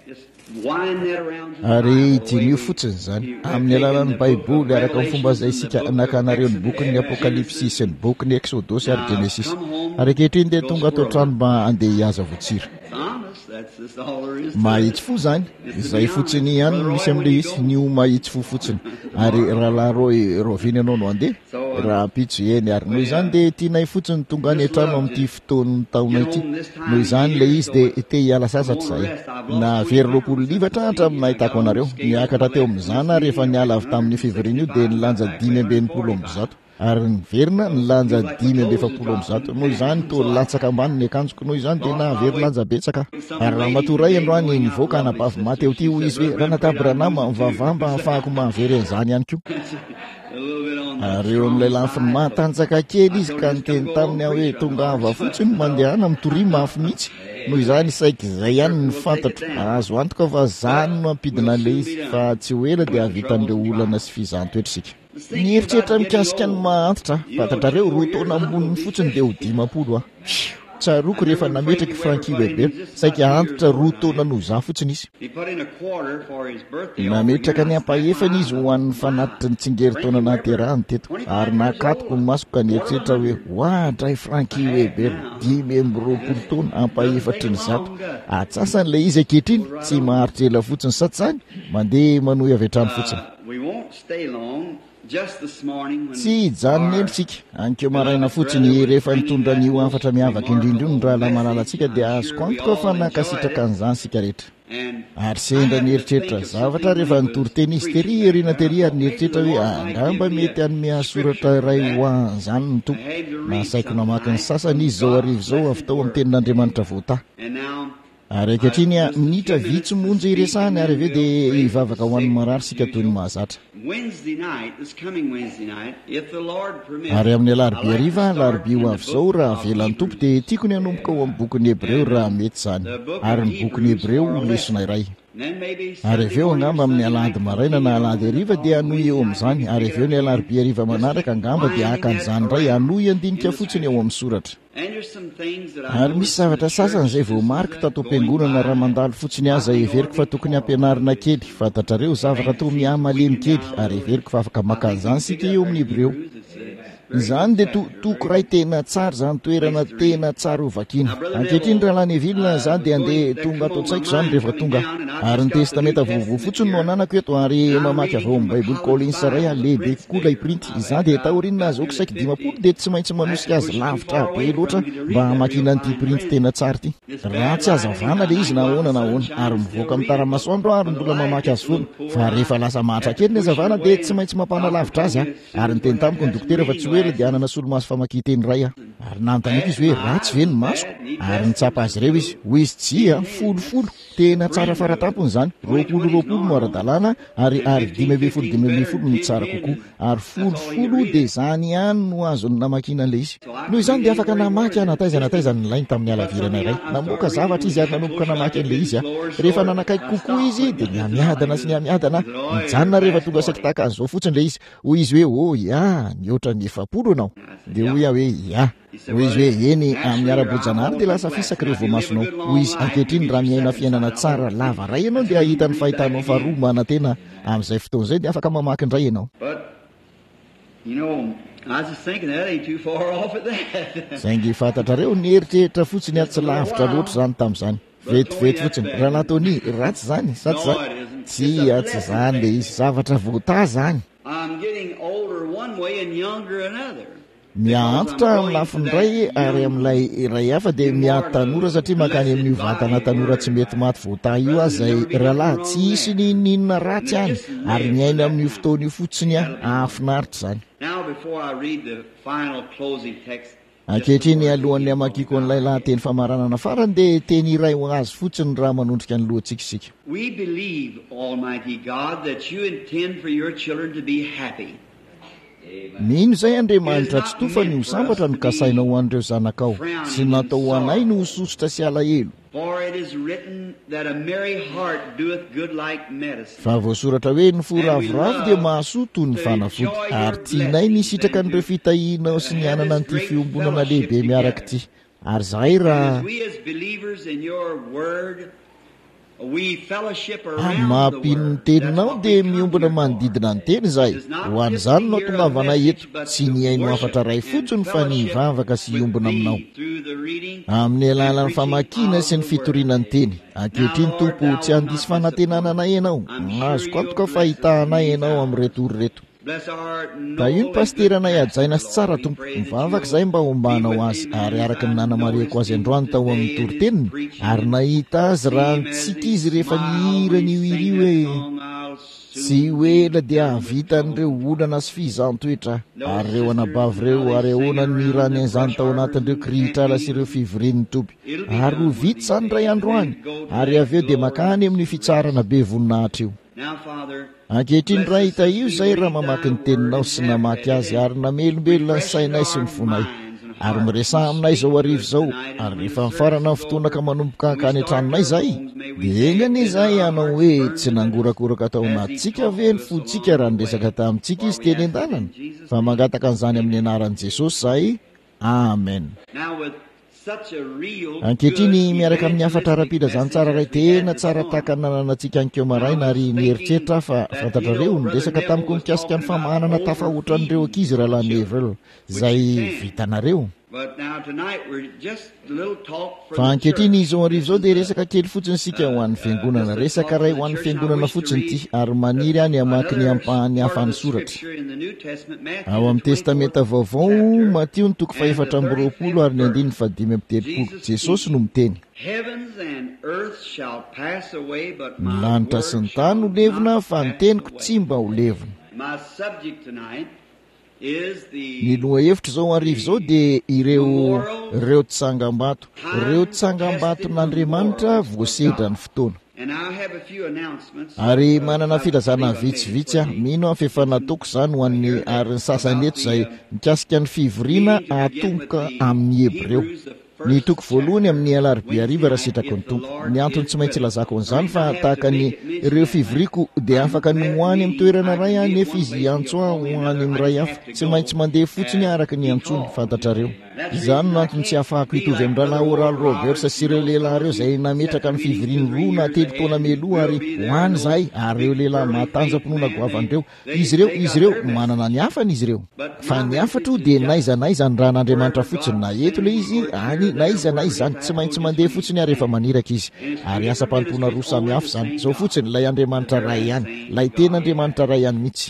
ary tian'io fotsiny zany amin'ny alalan'ny baiboly araka ny fomba izay isika nakanareo ny bokin'ny apokalipsy sy ny bokin'ny exodosy ary genesis ary ankehitriny dia tonga atao trano mba andeha hiaza votsira mahitsy fo zany izay fotsiny ihany misy amin'le izy ny o mahitsy fo fotsiny ary rahalahy roviny ianao no andeha raha pitso eny ary noho izany dia tianay fotsiny tonga any an-trano amin'ity fotoan'ny taona ity noho izany le izy dia te hiala sasatra zay na very 20 hatraminahitako anareo niakatra teo amin'izany ary rehefa niala avy tamin'ny février io dia nilanja 580 ary niverina nilanja 570 noho izany to latsaka ambany ny akanjoko noho izany dia nahavery lanja betsaka ary raha matoray androany nivoaka anabavy maty eo ty ho izy hoe raha natabranama mivavah mba hahafahako mahavery an'izany ihany koa ary eo amin'ilay lafiny matanjaka kely izy ka niteny taminy aho hoe tonga ava fotsiny mandehana mitori mafy mihitsy noho izany saika izay ihany ny fantatro azo antoka fa zany no ampidina an'ilay izy fa tsy ho ela dia havita an'ireo olana sy fizahantooetra isika ny heritreritra mikasika ny mahantitra fantatrareo 2 taona amboniny fotsiny dia ho 10 tsaroko rehefa nametraky Frankie Weber saika antitra 2 taona no za fotsiny izy nametraka ny ampahefany izy ho an'ny fanatitra ny tsingery taona nahaterahany teto ary nakatoko ny masoko ka nieritreritra hoe hoadray Frankie Weber 10 taona ampahefatry ny zato atsasan'ilay izy ankehitriny tsy maharitra ela fotsiny satsany mandeha manohy avy hatrany fotsiny tsy hijanony ely tsika ankeo maraina fotsiny rehefa nitondra n'io afatra miavaka indrindra io ny raha lamalalatsika dia azoko antoka fa nankasitraka an'izany sika rehetra ary sendra nieritreritra zavatra rehefa nitory teny izy tery erina tery ary nieritreritra hoe angamba mety anome soratra iray ho an'izany ny tompo nasaiko namaky ny sasany izy zao arivo zao avy tao amin'ny tenin'Andriamanitra voata ary ankehitriny minitra vitsy monja iresahany ary aveo dia hivavaka ho an'ny marary sika toy ny mahazatra ary amin'ny alarobia hariva larobia ho avy zao raha velan'ny tompo dia tiako ny hanomboka ao amin'ny bokin'ny Hebreo raha mety zany ary ny bokin'ny Hebreo lesona iray ary aveo angamba amin'ny alady maraina na alady hariva dia hanohy eo amin'izany ary aveo ny alarobia hariva manaraka angamba dia hakan'izany iray hanohy andinika fotsiny ao amin'ny soratra ary misy zavatra sasany izay voamarika tato am-piangonana raha mandalo fotsiny aza everiko fa tokony ampianarina kely fantatrareo zavatra to mihamalemy kely ary everiko fa afaka maka an'izany sika eo amin'ny Hebreo izany dia toko ray tena tsara zany toerana tena tsara ho vakiana ankehitriny rahalany evilona zany dia andeha tonga ato tsaiko zany rehefa tonga ary ny testamenta vaovao fotsiny no ananako eto ary mamaky avy ao amin'ny baiboly Collins ray lehibe kokoa lay printy izany dia tahorinina azy oko saika 10 dia tsy maintsy manosika azy lavitra be loatra mba hamakina an'ity printy tena tsara ity raha tsy azavana le izy nahoana ary mivoaka amin'ny taramasoandro ary mbola mamaky azy foana fa rehefa lasa mahatra kely ny azavana dia tsy maintsy mampana lavitra azy ary niteny tamiko ny dokotera fa tsy hoe dia anana solomaso famakiteny ray ary nanontaniako izy hoe ratsy ve ny masoko ary nitsapa azy ireo izy ho izy jia 10 tena tsara faratampony zany 20 no ara-dalàna ary 5 ny tsara kokoa ary 10 dia zany ihany no azony namakina an'le izy noho izany dia afaka namaky nataiza ny lainy tamin'ny alavirana iray namoaka zavatra izy ary nanomboka namaky an'le izy rehefa nanakaiky kokoa izy dia niamiadana sy niamiadana mijanona rehefa tonga saika tahaka an'izao fotsiny le izy hoy izy hoe nioatra ny 70 anao dia hoy hoe hoy izy hoe eny amin'ny ara-bojanahary dia lasa fisaka ireo voamasonao hoy izy ankehitriny raha miaina fiainana tsara lava ray ianao dia ahita ny fahitanao faharoa manantena amin'izay fotoana izay dia afaka mamaky indray ianao saingy fantatrareo nieritreritra fotsiny tsy lavitra loatra zany tamin'izany vetivety fotsiny raha natony ratsy zany satsy zany tsy atsy zany le izy zavatra voata zany miantitra amin'ny lafiny ray ary amin'ilay iray hafa dia miady tanora satria makany amin'ny vatana tanora tsy mety maty voata io azy zay rahalahy tsy hisy ninona ratsy any ary miaina amin'io fotoana io fotsiny ahafinaritra zany ankehitriny alohan'ny amakiko an'ilay lahateny famaranana farany dia teny iray ho azy fotsiny raha manondrika ny lohantsika isika mino izay Andriamanitra tsy tofa ny ho sambatra no kasaina ho an'ireo zanakao sy natao ho anay no hososotra sy alahelo fa voasoratra hoe ny foravoravo dia mahasoto ny fanafody ary tianay nisitraka n'ireo fitahianao sy ny anana n'ity fiombonana lehibe miaraka ity ary zahay raha mampino ny teninao dia miombona manodidina ny teny izahay. Ho an'izany no tongavanay eto, tsy nihaino afatra ray fotsiny fa nivavaka sy iombona aminao amin'ny alalan'ny famakiana sy ny fitoriana ny teny. Ankehitriny Tompo, tsy handisy fanantenananay ianao, azoko antoka fahitahanay ianao amin'ny retory reto. Da io ny pasteranay ajaina sy tsara Tompo, mivavaka izay mba hombanao azy, ary araka ny nanamariako azy androany tao amin'ny toriteniny, ary nahita azy raha nitsika izy rehefa nihira ny io hoe tsy hoela dia havitan'ireo olana sy fizantoetra, ary ireo anabavy ireo ary ahoana ny rany izany tao anatin'ireo krihitrala sy ireo fivorian'ny Topy, ary ho vita izany ray androany, ary avy eo dia makany amin'ny fitsarana be voninahitra io. Ankehitriny raha hita io izay raha mamaky ny teninao sy namaky azy, ary namelombelona ny sainay sy ny fonay, ary miresaha aminay izao arivo izao, ary rehefa mifarana ny fotoana ka manomboka hankany an-tranonay izay, dia engany izay hanao hoe tsy nangorakoraka tao anatintsika ve ny fontsika raha niresaka tamintsika izy teny an-dalana, fa mangataka an'izany amin'ny anaran'i Jesosy izahay. Amen. Ankehitriny miaraka amin'ny hafatra arapila zany tsara ray tena tsara tahaka nananantsika an'keo maraina, ary mieritreritra fa fantatrareo niresaka tamiko mikasika ny famahanana tafahoatran'ireo ankizy raha Neville izay vitanareo. Fa ankehitriny izao arivo izao dia resaka kely fotsiny sika ho an'ny fiangonana, resaka ray ho an'ny fiangonana fotsiny ity, ary maniry any hamaky ny ampahany hafan'ny soratra ao amin'ny testamenta vaovao Matio 7:20 ary 5:5. Jesosy no miteny, ny lanitra sy ny tany ho levona fa ny teniko tsy mba ho levona. Ny lohahevitra zao arivo zao dia ireo tsangam-bato, ireo tsangam-baton'Andriamanitra voasedra ny fotoana. Ary manana filazana vitsivitsy mino aho fa nataoko izany ho an'ny ary ny sasany eto izay mikasika ny fivoriana atomboka amin'ny Hebreo. Ny toko voalohany amin'ny alarobia hariva raha sitrako ny Tompo. Ny antony tsy maintsy lazako an'izany fa tahaka ny ireo fivoriako dia afaka ny hoany amin'ny toerana ray nefa izy antso hoany amin'ny ray hafa, tsy maintsy mandeha fotsiny araka ny antsony, fantatrareo. Izany no antony tsy ahafahako hitovy amin'ny rahalahy Oral Roberts sy ireo lehilahy ireo izay nametraka ny fivoriany roa na 3 taona meloha ary hoany izahay, ary ireo lehilahy matanjam-pinoana goavandreo. Izy ireo manana ny hafany izy ireo, fa ny hafatro dia naiza ny raha n'Andriamanitra fotsiny, na eto le izy any naiza izany, tsy maintsy mandeha fotsiny ary rehefa maniraka izy, ary asa mpanompoana roa samy hafa izany. Izao fotsiny ilay Andriamanitra ray ihany, ilay tena Andriamanitra ray ihany mihitsy.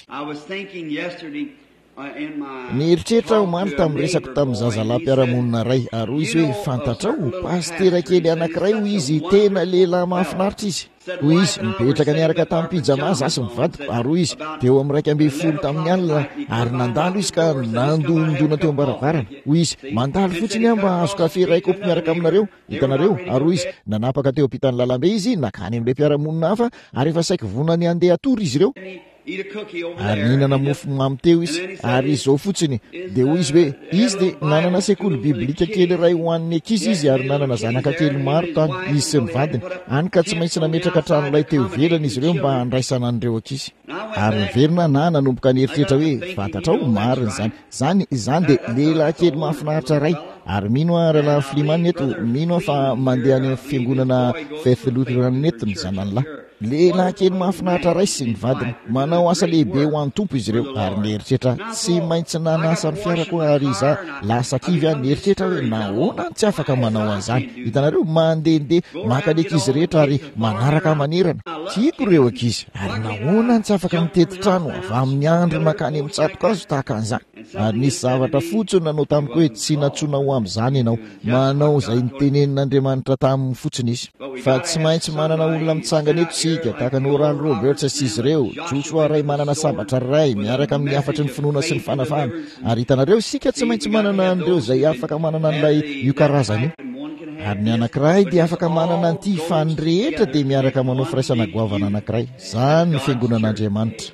Nieritreritra omaly tamin'ny resako tamin'ny zazalahy mpiaramonina ray, ary hoy izy hoe fantatrao pastera kely anankiray hoy izy, tena lehilahy mahafinaritra izy. Hoy izy mipetraka niaraka tamin'ny pijama zasy mivady, ary hoy izy dia eo amin'ny 2:10 tamin'ny alina, ary nandalo izy ka nandondona teo ambaravarana. Hoy izy mandalo fotsiny aho mba azo kafe ray kopy miaraka aminareo, hitanareo. Ary hoy izy nanapaka teo ampitan'ny lalambe izy nakany amin'ilay mpiaramonina hafa, ary efa saika vonany andeha atory izy ireo, ary nihinana mofo mamy teo izy. Ary izao fotsiny dia hoy izy hoe izy dia nanana sekoly biblika kely ray ho an'ny ankizy izy, ary nanana zanaka kely maro tany izy sy ny vadiny, any ka tsy maintsy nametraka tranolay teo ivelany izy ireo mba handraisana an'ireo ankizy. Ary niverina na nanomboka nieritreritra hoe fantatrao mariny zany dia lehilahy kely mahafinaritra ray. Ary mino aho rahalahy Filimana eto, mino aho fa mandeha any fiangonana Faith Lutheran eto ny zananylahy. Lehilahy kely mahafinaritra ray sy ny vadiny, manao asa lehibe ho an'ny Tompo izy ireo. Ary nieritreritra tsy maintsy nanasa ny fiarako, ary iza lasa kivy any nieritreritra hoe nahoana tsy afaka manao an'izany. Hitanareo mandehandeha makaleka izy rehetra ary manaraka manerana, tiako ireo ankizy, ary nahoana tsy afaka mitety trano avy amin'ny andro makany amin'ny tsatokazo tahaka an'izany. Ary nisy zavatra fotsiny nanao tamiko hoe tsy natsona ho amin'izany ianao, manao izay nitenenin'Andriamanitra tamin'ny fotsiny izy. Fa tsy maintsy manana olona mitsangana eto sika tahaka ny Oral Roberts sy izy ireo, Joshua ray manana sabatra ray miaraka amin'ny hafatry ny finoana sy ny fanafana. Ary hitanareo sika tsy maintsy manana an'ireo izay afaka manana an'ilay io karazany io. Ary ny anankiray dia afaka manana an'ity, fa ny rehetra dia miaraka manao firaisana goavana anankiray. Izany ny fiangonan'Andriamanitra.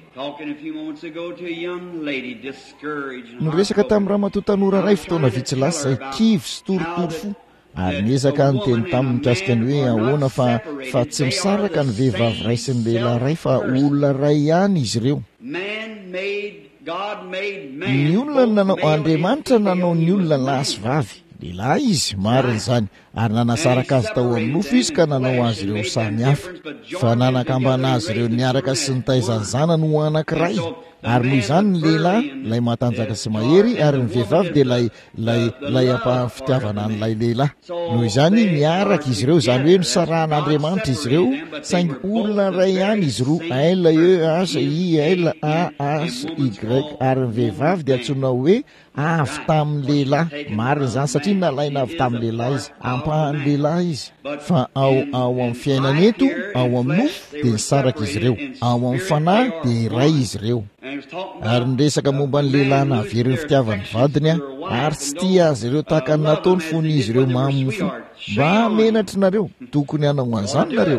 Niresaka tamin'ny ramatoa tanora ray fotoana vitsy lasa izay kivy sy torotoro fo, ary niezaka ny teny taminy mikasika ny hoe ahoana fa tsy misaraka ny vehivavy ray sy ny lehilahy ray, fa olona ray ihany izy ireo. Ny olona nanao Andriamanitra nanao ny olona lahy sy vavy, lehilahy izy mariny zany ary nanasaraka azy tao amin'ny nofo izy ka nanao azy ireo samy hafa fa nanakambana azy ireo niaraka sy nitaizany zanany ho anankiray ary noho izany ny lehilahy lay matanjaka sy mahery ary ny vehivavy dia lay ampahafitiavana an'ilay lehilahy noho izany miaraka izy ireo zany hoe nosarahan'Andriamanitra izy ireo saingy olona ray ihany izy roa LEASY ary ny vehivavy dia antsoina hoe avy tamin'ny lehilahy mariny zany satria nalaina avy tamin'ny lehilahy izy ampahan'ny lehilahy izy fa ao amin'ny fiainana eto ao amin'ny nofo dia nisaraka izy ireo ao amin'ny fanahy dia iray izy ireo ary niresaka momba ny lehilahy nahavery ny fitiavany vadiny ary tsy tia azy ireo tahaka ny nataony fony izy ireo mamofo mba menatra nareo tokony hanao an'izany nareo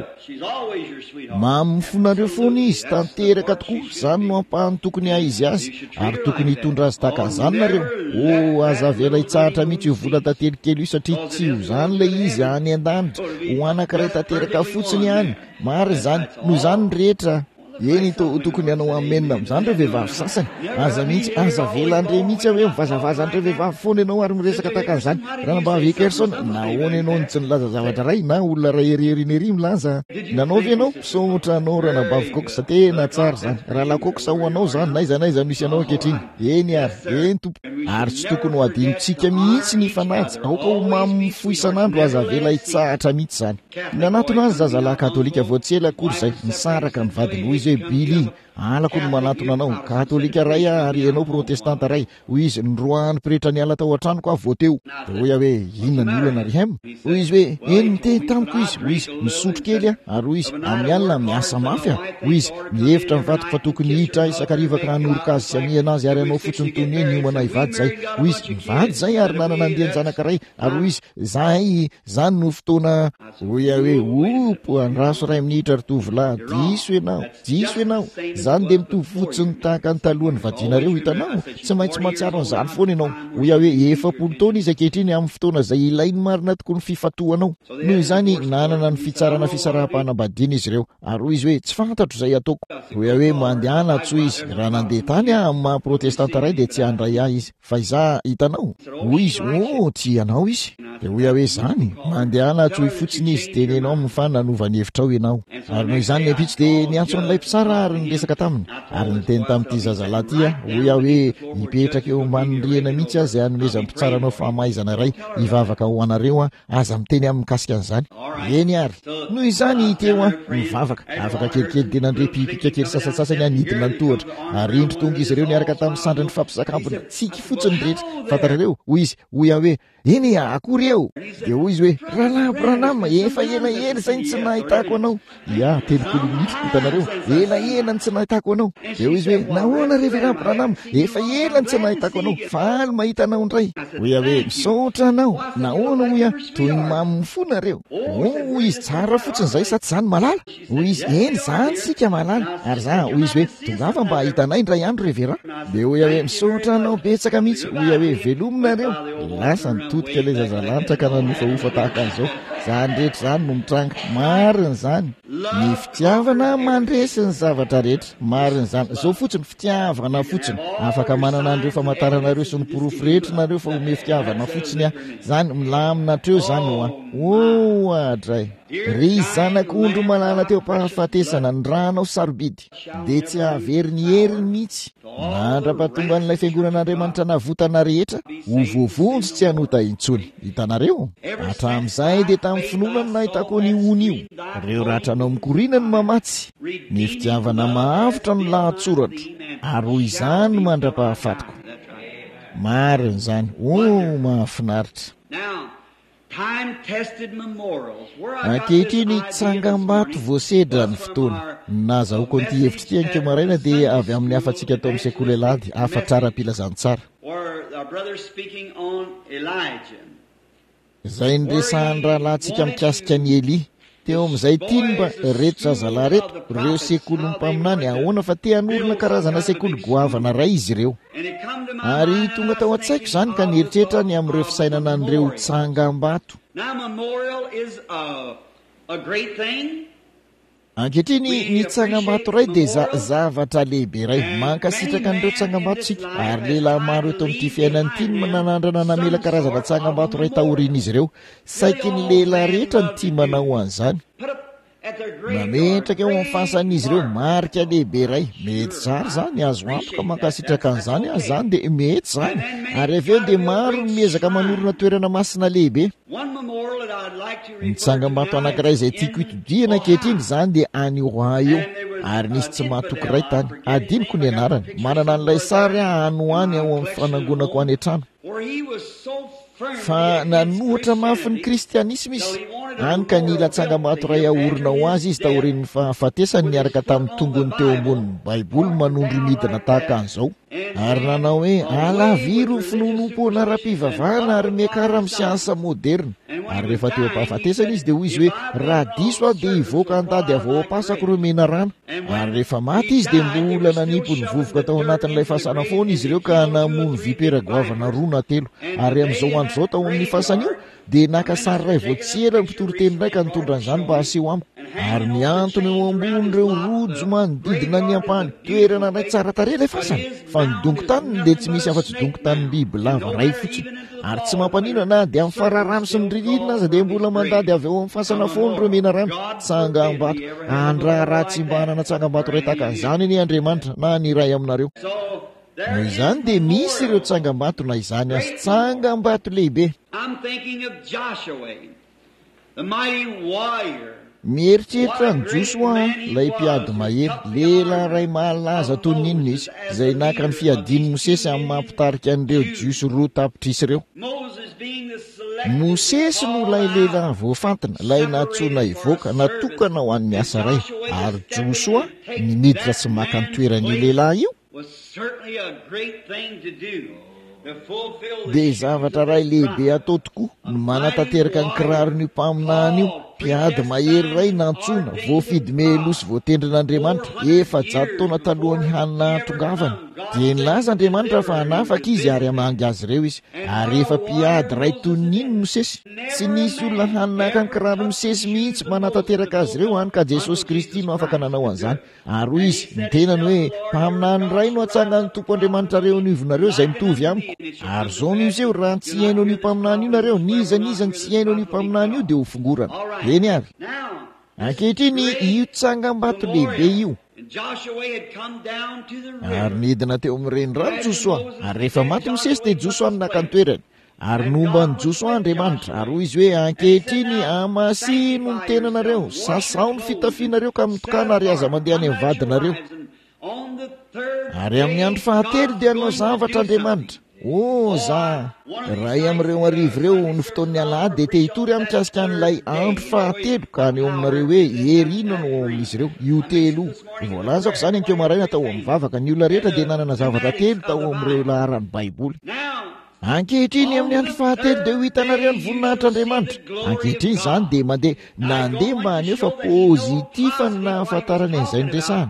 mamofonareo fony izy tanteraka tokoa zany no ampahany tokony izy azy ary tokony hitondra azy tahaka an'izany nareo aza vela hitsahatra mihitsy io vola tantelikely io satria tsy ho zany lay izy any an-danitra ho anankiray tanteraka fotsiny hany mary zany noho zany ny rehetra eny tokony hanao amenina amin'izany reo vehivavy sasany aza vela andre mihitsy hoe mivazavaza andre vehivavy foana ianao ary miresaka tahaka an'izany raha mba Vikerson nahoana ianao ny tsy nilaza zavatra ray na olona ray erieriny ery milaza nanaovy ianao misaotra anao raha nabavokoko tena tsara zany raha lakoko ho anao zany naiza misy anao ankehitriny eny eny tompo ary tsy tokony ho adinontsika mihitsy ny fanajy aoka ho mamofo isan'andro aza vela hitsahatra mihitsy zany nanatona azy zazalahy katolika voatsely akory zay nisaraka ny vadiny hoy izy hoe Bily alako no manatona anao katolika ray ary ianao protestanta ray hoy izy nroahany pretra niala tao an-tranoko aho vao teo dia hoy hoe inona ny olana Rihem hoy izy hoe eny miteny tamiko izy hoy izy misotro kely ary hoy izy amin'ny alina miasa mafy hoy izy mihevitra mivadik fa tokony hiditra isakariva ka hanoroka azy sy amiana azy ary anao fotsiny tony hoe niomana hivady zay hoy izy mivady zay ary nanana andian-janakaray ary hoy izy zany no fotoana hoy hoe opo andraso ray minitra ritovolahy diso ianao zany dia mitovy fotsiny tahaka ny talohan'ny vadianareo hitanao tsy maintsy matsiaro an'izany foana ianao hoy hoe 70 taona izy ankehitriny amin'ny fotoana izay ilainy marina tokoa ny fifatoanao noho izany nanana ny fitsarana fisaraha-panambadiana izy ireo ary hoy izy hoe tsy fantatro izay ataoko hoy hoe mandehana tsoa izy raha nandeha tany amin'ny maha-protestanta ray dia tsy handray ahy izy fa iza hitanao hoy izy tsy ianao izy dia hoy hoe zany mandehana tsoy fotsiny izy dia nenao mifananovany hevitrao ianao ary noho izany niampitsy dia niantso an'ilay mpitsara ary niresaka taminy ary niteny tamin'ity zazalahy ty hoy hoe nipetraka eo amban'ny-rihana mihitsy azy anomeza mpitsaranao fahamaizana ray hivavaka ho anareo aza miteny amin'ny mikasika an'izany eny ary noho izany teo mivavaka afaka kelikely dia nandre pipika kely sasatsasany anidina ny tohatra ary indro tonga izy ireo niaraka tamin'ny sandra ny fampisakambona tsiky fotsiny rehetra fantarareo hoy izy hoy hoe eny akory eo dia hoy izy hoe rahalahy Branham efa elaela zay ny tsy nahitako anao telopolo minitra hitanareo elaela ny tsy nahitako anao dia hoy izy hoe nahoana reverend Branham efa ela ny tsy nahitako anao faly mahita anao indray hoy hoe misaotra anao nahoana hoy toy ny mamofona reo hoy izy tsara fotsiny zay sa tsy zany malala hoy izy eny zany sika malala ary za hoy izy hoe tongava mba hitanay indray andro reverend dia hoy hoe misaotra anao betsaka mihitsy hoy hoe velominareo lasa nitodika ilay zazalanitra ka nanofaofa tahaka an'izao zany rehetra zany no mitranga mariny zany ny fitiavana mandresy ny zavatra rehetra mariny zany zao fotsiny fitiavana fotsiny afaka manana an'ireo famantaranareo sy ny porofo rehetra nareo fa ome fitiavana fotsiny zany milaminatreo zany adray ry zanak'ondro malala teo mpahafatesana ny ranao sarobidy dia tsy havery ny heriny mihitsy mandra-pahatonga n'ilay fiangonan'Andriamanitra navotana rehetra ho voavonjy tsy hanota intsony hitanareo hatramin'izay dia tamin'ny finoana no nahitako ny ony io reo ratranao mikorina ny mamatsy ny fitiavana mahavitra no lahatsoratra ary hoy izany no mandra-pahafatiko mariny zany mahafinaritra ankehitriny tsangam-bato voasedra ny fotoana nazahoako an'ity hevitra ity aniko maraina dia avy amin'ny hafantsika atao amin'ny sekoly alady hafa tsara pilazany tsara izay nyresahany rahalahntsika mikasika ny Eli teo amin'izay tiny mba reto zazalahy reto ireo sekoly mpaminany ahoana fa te hanorona karazana sekoly goavana ray izy ireo ary tonga tao an-tsaiko zany ka nieritreritra ny amin'ireo fisainana an'ireo tsangam-bato ankehitriny ny tsangambato ray dia zavatra lehibe iray mankasitraka an'ireo tsangambatontsika ary lehilahy maro eto amin'ity fiainany ity ny mananandrana namela karazana tsangambato ray tahorian'izy ireo saiky ny lehilahy rehetra ny tia manao an'izany mametraka eo amin'ny fasan'izy ireo marika lehibe iray mety zary zany azo antoka mankasitraka an'izany azy zany dia mety zany ary avy eo dia maro ny miezaka manorona toerana masina lehibe ny tsangambato anankiray izay tiako hitodiana ankehitriny zany dia any Roy eo ary nisy tsy mahatoky ray tany adiniko ny anarany manana an'ilay sary ano any ao amin'ny fanangonako any an-trano fa nanohatra mafy ny kristianisma izy any ka nila tsangambato ray ahorina ho azy izy tahorin'ny fahafatesany niaraka tamin'ny tongony teo ambonin'ny baiboly manondro midina tahaka an'izao ary nanao hoe alaviry finonompoana ara-pivavahana ary miakara amin'ny siansa moderna ary rehefa teo am-pahafatesana izy dia hoy izy hoe raha diso aho dia hivoaka antady avao apasako ireo mena rano ary rehefa maty izy dia mbola nanimpo ny vovoka tao anatin'ilay fasana foana izy ireo ka namono viperagoavana roa na telo ary amin'izao andro zao tao amin'ny fasan'io dia nakasary ray voatsela mpitoroteny raika nitondra an'izany mba haseho amiko ary miantony eo ambony ireo rojo manodidina ny ampany toerana ray tsara tarehy ilay fasana fa ny dongo-taniny dia tsy misy afa-tsy dongo-tanin'ny biby lava ray fotsiny ary tsy mampanina dia amin'ny fararano sy ny ririnina aza dia mbola mandady avy eo amin'ny fasana foana ireo mena rano tsangambato andraraha tsy mba hanana tsangambato ray tahaka an'izany ny Andriamanitra na ny ray aminareo noho izany dia misy ireo tsangambato na izany azy tsangambato lehibe mieritreritra ny Joshua ilay mpiady mahery lehilahy ray mahalaza toy ny inona izy izay naka ny fiadiany Mosesy amin'ny mampitarika an'ireo jiosy roa tapitrisy ireo Mosesy no ilay lehilahy voafantina ilay natsoina hivoaka natokana ho an'ny asa ray ary Joshua ny miditra sy maka ny toeran'ny lehilahy io dia zavatra ray lehibe atao tokoa no manatanteraka ny kiraron'io mpaminany io mpiady mahery ray nantsoina voafidy melosi voatendrin'Andriamanitra 400 taona talohan'ny hanina tongavana dia nilaza Andriamanitra fa hanafaka izy ary hamangy azy ireo izy ary efa mpiady ray toy ny iny Mosesy tsy nisy olona hanaka ny kiraro Mosesy mihitsy manatanteraka azy ireo hany ka Jesosy Kristy no afaka nanao an'izany ary hoy izy ny tenany hoe mpaminany ray no atsangany tompo Andriamanitra reo nivonareo izay mitovy amiko ary zao no izy eo raha tsy hainao an'io mpaminany io nareo nizanizany tsy hainao an'io mpaminany io dia ho fongorana eny ary ankehitriny io tsangambato lehibe io ary nidina teo amin'ny renirano Joshua ary rehefa maty Mosesy dia Joshua naka ny toerany ary nomba ny Joshua Andriamanitra ary hoy izy hoe ankehitriny amasino ny tenanareo sasao ny fitafianareo ka mitokana ary aza mandeha any amin'ny vadinareo ary amin'ny andro fahatelo dia hanao zavatra Andriamanitra ray amin'ireo arivo ireo ny fotoan'ny alahady dia te hitory amikasika an'ilay andro fahatelo ka ny eo aminareo hoe erina no amin'izy ireo io telo voalazako izany ankeo maraina tao amin'ny vavaka ny olona rehetra dia nanana zavatra telo tao amin'ireo laharan'ny baiboly ankehitriny amin'ny andro fahatelo dia ho hitanareo ny voninahitr'Andriamanitra ankehitriny izany dia nandeha mba haneo fa pozitiva ny nahafantarany an'izay ny resahana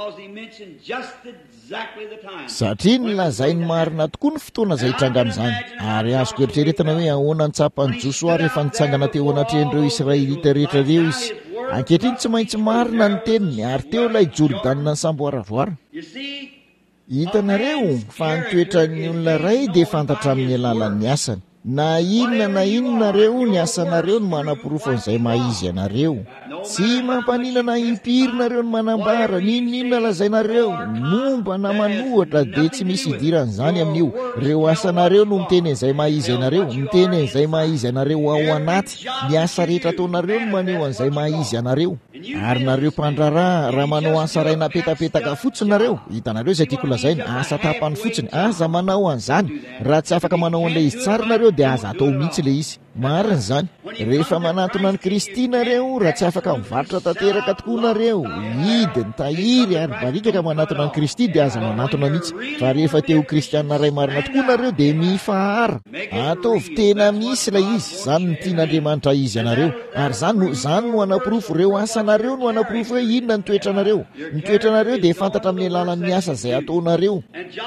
satria nylazai ny marina tokoa ny fotoana izay hitrangan'izany ary azoko eritreretana hoe ahoana nitsapany Joshua rehefa nitsangana teo anatrehan'ireo Israelita rehetra ireo izy ankehitriny tsy maintsy marina ny teniny ary teo ilay Jordanina ny samboaravoara hitanareo fa nitoetran'ny olona ray dia fantatra amin'ny alalan'ny asany na inonareo ny asanareo no manam-porofo an'izay mahizy ianareo tsy mampaninana impirinareo ny manambara ninona lazainareo momba na manohatra dia tsy misy idiran'izany amin'io reo asanareo no miteny an'izay mahizy ianareo miteny an'izay mahizy ianareo ao anaty ny asa rehetra ataonareo no maneho an'izay mahizy ianareo ary nareo mpandraraha raha manao asa ray napetapetaka fotsiny nareo hitanareo izay tiako lazaina asa tapany fotsiny aza manao an'izany raha tsy afaka manao an'ilay izy tsara nareo dia aza atao mihitsy ilay izy marina izany rehefa manatona ny Kristy nareo raha tsy afaka mivarotra tanteraka tokoa nareo hidy ny tahiry ary barikaka manatona ny Kristy dia aza manatona mihitsy fa rehefa teo kristianina ray marina tokoa nareo dia mifahara ataovy tena misy ilay izy izany ny tian'Andriamanitra izy ianareo ary zany no hanapirofo reo asanareo no hanapirofo hoe inona ny toetranareo dia fantatra amin'ny alalan'ny asa izay ataonareo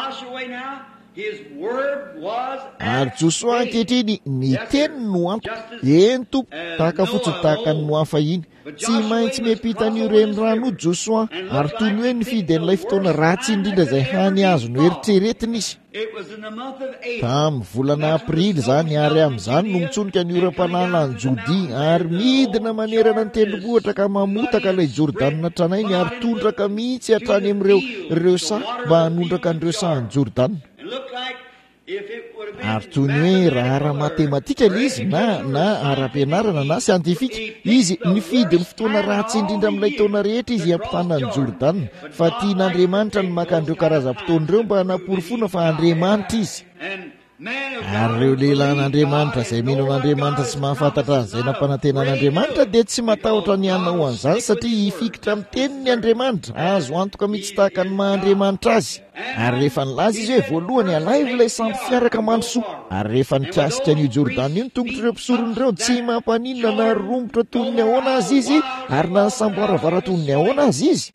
ary Joshua ankehitriny ny teniny no anto eny tompo tahaka fotsiny tahaka ny noafahiny tsy maintsy miampitany renirano Josoa ary toy ny hoe nifidy an'ilay fotoana ratsy indrindra izay hany azo no eritreretiny izy. Tamin'ny volana aprily zany ary amin'izany no mitsonika ny oram-panala ny Jodi ary midina manerana ny tendrombohitra ka mamotaka ilay Jordanina tranainy ary tondraka mihitsy hatrany amin'ireo sa mba hanondraka an'ireo sahan'ny Jordanina. Ary toy ny hoe raha matematika ilay izy na ara-pianarana na siantifika, izy nifidy ny fotoana ratsy indrindra amin'ilay taona rehetra izy hampitana ny Jordanina, fa tian'Andriamanitra ny maka an'ireo karazam-potoan'ireo mba hanaporofoana fa Andriamanitra izy. Ary ireo lehilahin'Andriamanitra izay mino an'Andriamanitra sy mahafantatra an'izay nampanantenan'Andriamanitra dia tsy matahotra ny hanao an'izany satria hifikitra amin'ny teniny Andriamanitra azo antoka mihitsy tahaka ny maha-Andriamanitra azy. Ary rehefa nilaza izy hoe voalohany alaivo ilay sampy fiaraka mandrosoa, ary rehefa nikasika an'io Jordanina io ny tongotr'ireo mpisoron'ireo tsy mampaninona na rombotra toy ny ahoana azy izy ary na samboaravara toy ny ahoana azy izy.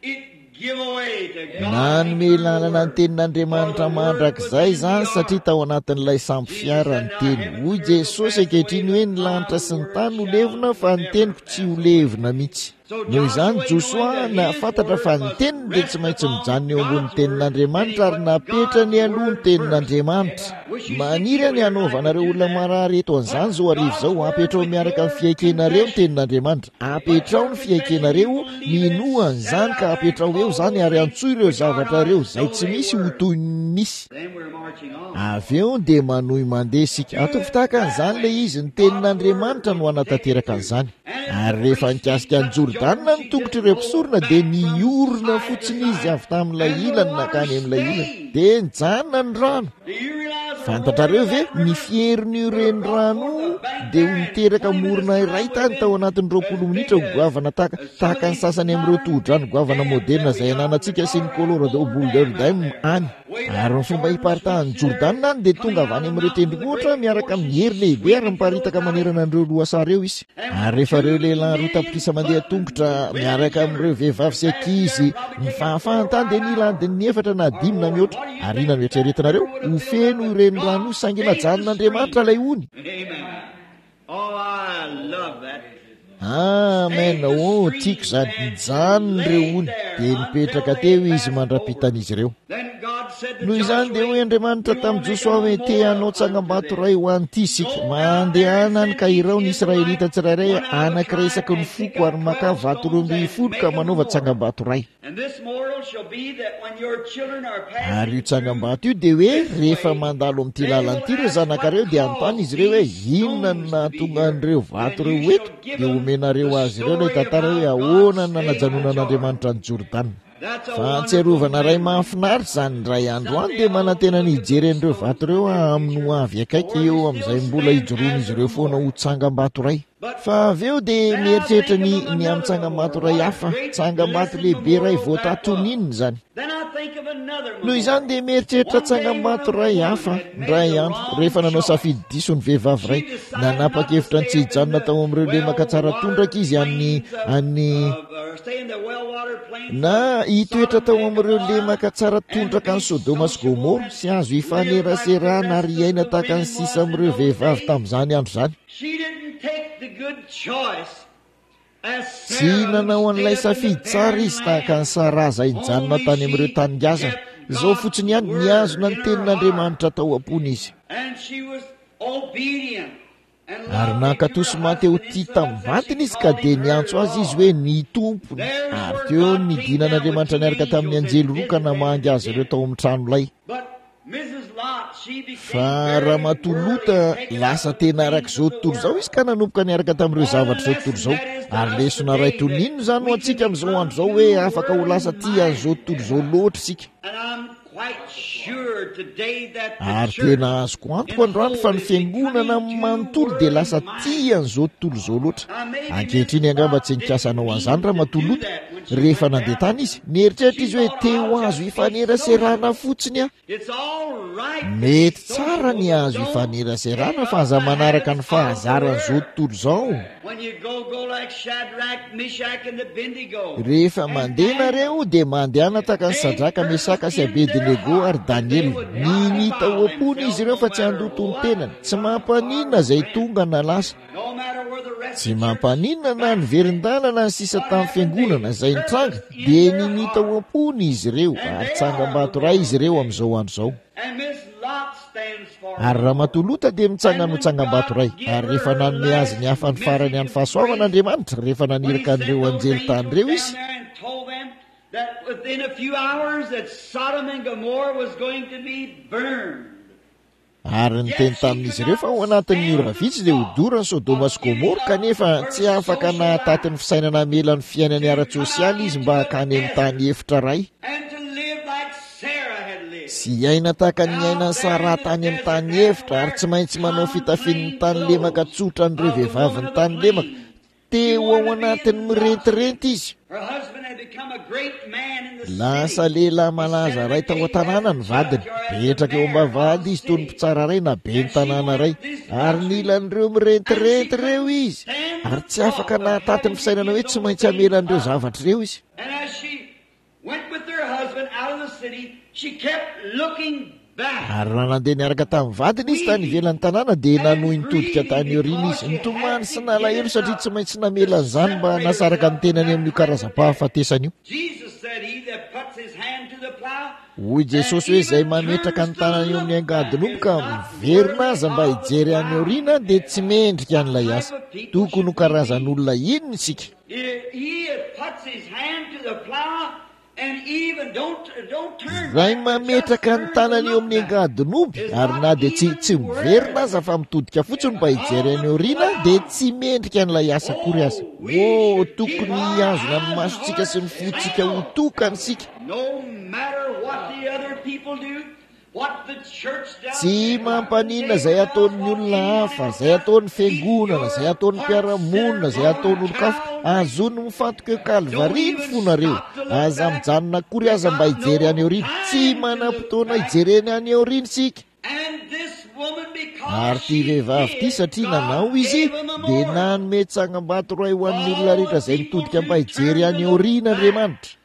Nanome lalana ny tenin'Andriamanitra mandrakizay izany satria tao anatin'ilay sampy fiara ny teny. Hoy Jesosy ankehitriny hoe ny lanitra sy ny tany ho levona fa ny teniko tsy ho levona mihitsy. Noho izany Josoa nafantatra fa ny teniny dia tsy maintsy mijanona eo ambonin'ny tenin'Andriamanitra ary napetra ny aloha ny tenin'Andriamanitra. Maniry ny hanaovanareo olona marary eto an'izany zao arivo zao, apetrao miaraka amin'ny fiaikenareo ny tenin'Andriamanitra. Apetrao ny fiaikenareo minoa an'izany ka apetrao eo zany ary antsoa ireo zavatra ireo izay tsy misy ho toy ny nisy. Avy eo dia manohy mandeha isika. Atao fitahaka an'izany ilay izy ny tenin'Andriamanitra no hanatanteraka an'izany. Ary rehefa nikasika ny Jordanina ny tongotr'ireo mpisorona dia niorona fotsiny izy avy tamin'ilay ilany nakany amin'ilay ilany dia nijanona ny rano. Fantatrareo ve ny fieriny renirano dia ho miteraka morona iray tany tao anatin'ny 20 minitra ho goavana tahaka ny sasany amin'ireo tohodrano goavana moderna izay ananantsika sy ny kolora do boulevardaim any. Ary ny fomba hiparitahan'ny Jordanina any dia tonga avy any amin'ireo tendrombohitra miaraka amin'ny hery lehibe ary miparitaka manerana an'ireo loasara ireo izy. Ary rehefa ireo lehilahy roa tapitrisa mandeha tongotra miaraka amin'ireo vehivavy sy ankizy ny fahafahantany dia niladiny 4 na 5 na mihoatra. Ary ina no eritreretinareo ho feno io renirano io saingy najanon'Andriamanitra ilay ony. Amen. O tiako izany nijanony ireo ony dia nipetraka teo izy mandrapitan'izy ireo. Noho izany dia hoy Andriamanitra tamin'i Josoa hoe te hanao tsangam-bato iray ho an'ity isika. Mandehana ny kahirao ny Israelita tsirairay anankiray isaky ny foko ary maka vato 12 ka manaova tsangam-bato iray. Ary io tsangam-bato io dia hoe rehefa mandalo amin'ity lalanyity ireo zanakareo dia anontany izy ireo hoe inona no nahatonga an'ireo vato ireo eto, dia omenareo azy ireo ilay tantara hoe ahoana no nanajanonan'Andriamanitra ny Jordanina. Fahatsiarovana ray mahafinaritra izany ray andro any dia manantena ny hijery an'ireo vato ireo amin'ny ho avy akaiky eo amin'izay mbola hijoroana izy ireo foana ho tsangam-bato iray. Fa avy eo dia mieritreritra ny amin'ny tsangam-bato iray hafa, tsangam-bato lehibe iray voatatonina izany. Noho izany dia mieritreritra tsangam-bato iray hafa ray andro rehefa nanao safidy diso ny vehivavy iray nanapa-kevitra ny tsy hijanona tao amin'ireo lemaka tsara tondraka izy na hitoetra tao amin'ireo lemaka tsara tondraka ny Sodoma sy Gomora sy azo hifaneraserana ary hiaina tahaka ny sisa amin'ireo vehivavy tamin'izany andro izany. Tsy nanao an'ilay safidy tsara izy tahaka ny Sara izay nijanona tany amin'ireo tany ngazana. Izao fotsiny ihany niazona ny tenin'Andriamanitra tao am-pony izy. Ary nankatoso mateo ty tamin'ny vatiny izy ka dia niantso azy izy hoe ny tompony. Ary teo nidinan'Andriamanitra niaraka tamin'ny anjely roa ka namangy azy ireo tao amin'ny trano ilay. Fa raha matolota lasa tena arak'izao tontolo izao izy ka nanomboka niaraka tamin'ireo zavatra izao tontolo izao. Ary lesona ray toninona izany ho antsika amin'izao andro izao hoe afaka ho lasa tia an'izao tontolo izao loatra isika. Ary tena azoko antoka androany fa ny fiangonana manontolo dia lasa tia an'izao tontolo izao loatra. Ankehitriny angamba tsy nikasanao an'izany raha matolota. Rehefa nandeha tany izy nieritreritra izy hoe te ho azo hifaneraserana fotsiny aho. Mety tsara ny azo hifaneraserana fa aza manaraka ny fahazaran'izao tontolo izao. Rehefa mandeha nareo dia mandehana tahaka ny Sadraka, Mesaka sy Abednego ary Daniely. Ninita ao am-pony izy ireo fa tsy handoto ny tenany, tsy mampanina izay tonga na lasa. tsy mampaninana na ny verin-dalana ny sisa tamin'ny fiangonana izay nitranga dia nimita ho ampony izy ireo ary tsangam-bato ray izy ireo amin'izao andro izao. Ary raha matolota dia mitsanga no tsangam-bato ray ary rehefa nanome azy ny hafa ny farany any fahasoavan'Andriamanitra rehefa naniraka an'ireo anjely tany ireo izy that within a few hours that Sodom and Gomorrah was going to be burned. Ary niteny tamin'izy ireo fa ao anatin'ny ora vitsy dia hodorany Sodoma sy Gomora kanefa tsy afaka nahatate ny fisainana mela ny fiainany ara-tsosialy izy mba hakany amin'ny tany efitra ray sy hiaina tahaka ny aina Sara tany amin'ny tany efitra ary tsy maintsy manao fitafian'ny tany lemaka tsotra n'ireo vehivavy ny tany lemaka teo ao anatin'ny mirentirety izy. Lasa lehilahy malaza ray tao an-tanàna ny vadiny, petraka eo am-bavahady izy toy ny mpitsara ray na be ny tanàna ray ary nilan'ireo mirentirety ireo izy ary tsy afaka nahatate ny fisainana hoe tsy maintsy hamela an'ireo zavatra ireo izy. Ary raha nandeha niaraka tamin'ny vadiny izy tany ivelan'ny tanàna dia nanohy nitodika tany aoriana izy nitomany sy nalahelo satria tsy maintsy namela an'izany mba nasaraka ny tenany amin'io karazam-pahafatesana io. Hoy Jesosy hoe izay mametraka ny tanany eo amin'ny angadiny ka miverina aza mba hijery any aoriana dia tsy mendrika an'ilay asa. Tokony ho karazan'olona inona isika? Ray mametraka ny tanany eo amin'ny angadin'omby ary na dia tsy miverina aza fa mitodika fotsiny mba hijery any aoriana dia tsy mendrika an'ilay asa kory aza. Tokony hiazona ny masontsika sy ny fotsika ho tokany sika. Tsy mampanina izay ataon'ny olona hafa, izay ataon'ny fiangonana, izay ataon'ny mpiara-monina, izay ataon'olo-kafa, azony mifantoka eo Kalvariny fonareo. Aza mijanona kory aza mba hijery any aoriana, tsy manam-potoana hijereny any aoriana sika. Ary ity vehivavy ity satria nanao izy dia nanome tsangam-bato ray ho an'ny olona rehetra izay mitodika mba hijery any aoriana Andriamanitra.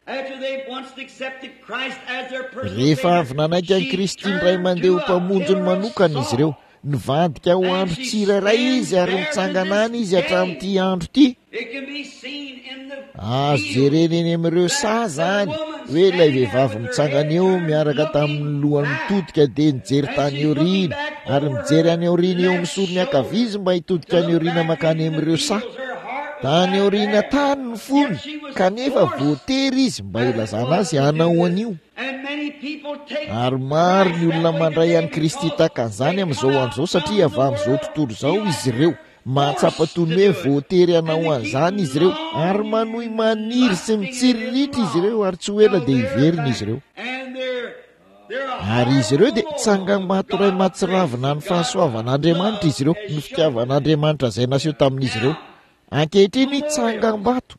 Rehefa avy nanaiky an'i Kristy ny ray mandeha ho mpamonjy ny manokana izy ireo, nivadika ho andro tsirairay izy ary mitsangana any izy hatramin'ity andro ity. Azo jereny eny amin'ireo saza any hoe ilay vehivavy mitsangana eo miaraka tamin'ny lohany mitodika dia nijery tany aoriana ary mijery any aoriana eo amin'ny sorony ankavizy mba hitodika any aoriana makany amin'ireo saha. Tany aoriana tany ny fony kanefa voatery izy mba ilazana azy hanao an'io. Ary maro ny olona mandray an'i Kristy tahaka an'izany amin'izao andro izao satria avy amin'izao tontolo izao izy ireo mahatsapa tony hoe voatery hanao an'izany izy ireo ary manohy maniry sy mitsiriritra izy ireo ary tsy ho ela dia hiverina izy ireo. Ary izy ireo dia tsangam-bato ray mahatsiravina ny fahasoavan'Andriamanitra izy ireo, ny fitiavan'Andriamanitra izay naseho tamin'izy ireo. Ankehitriny tsangam-bato.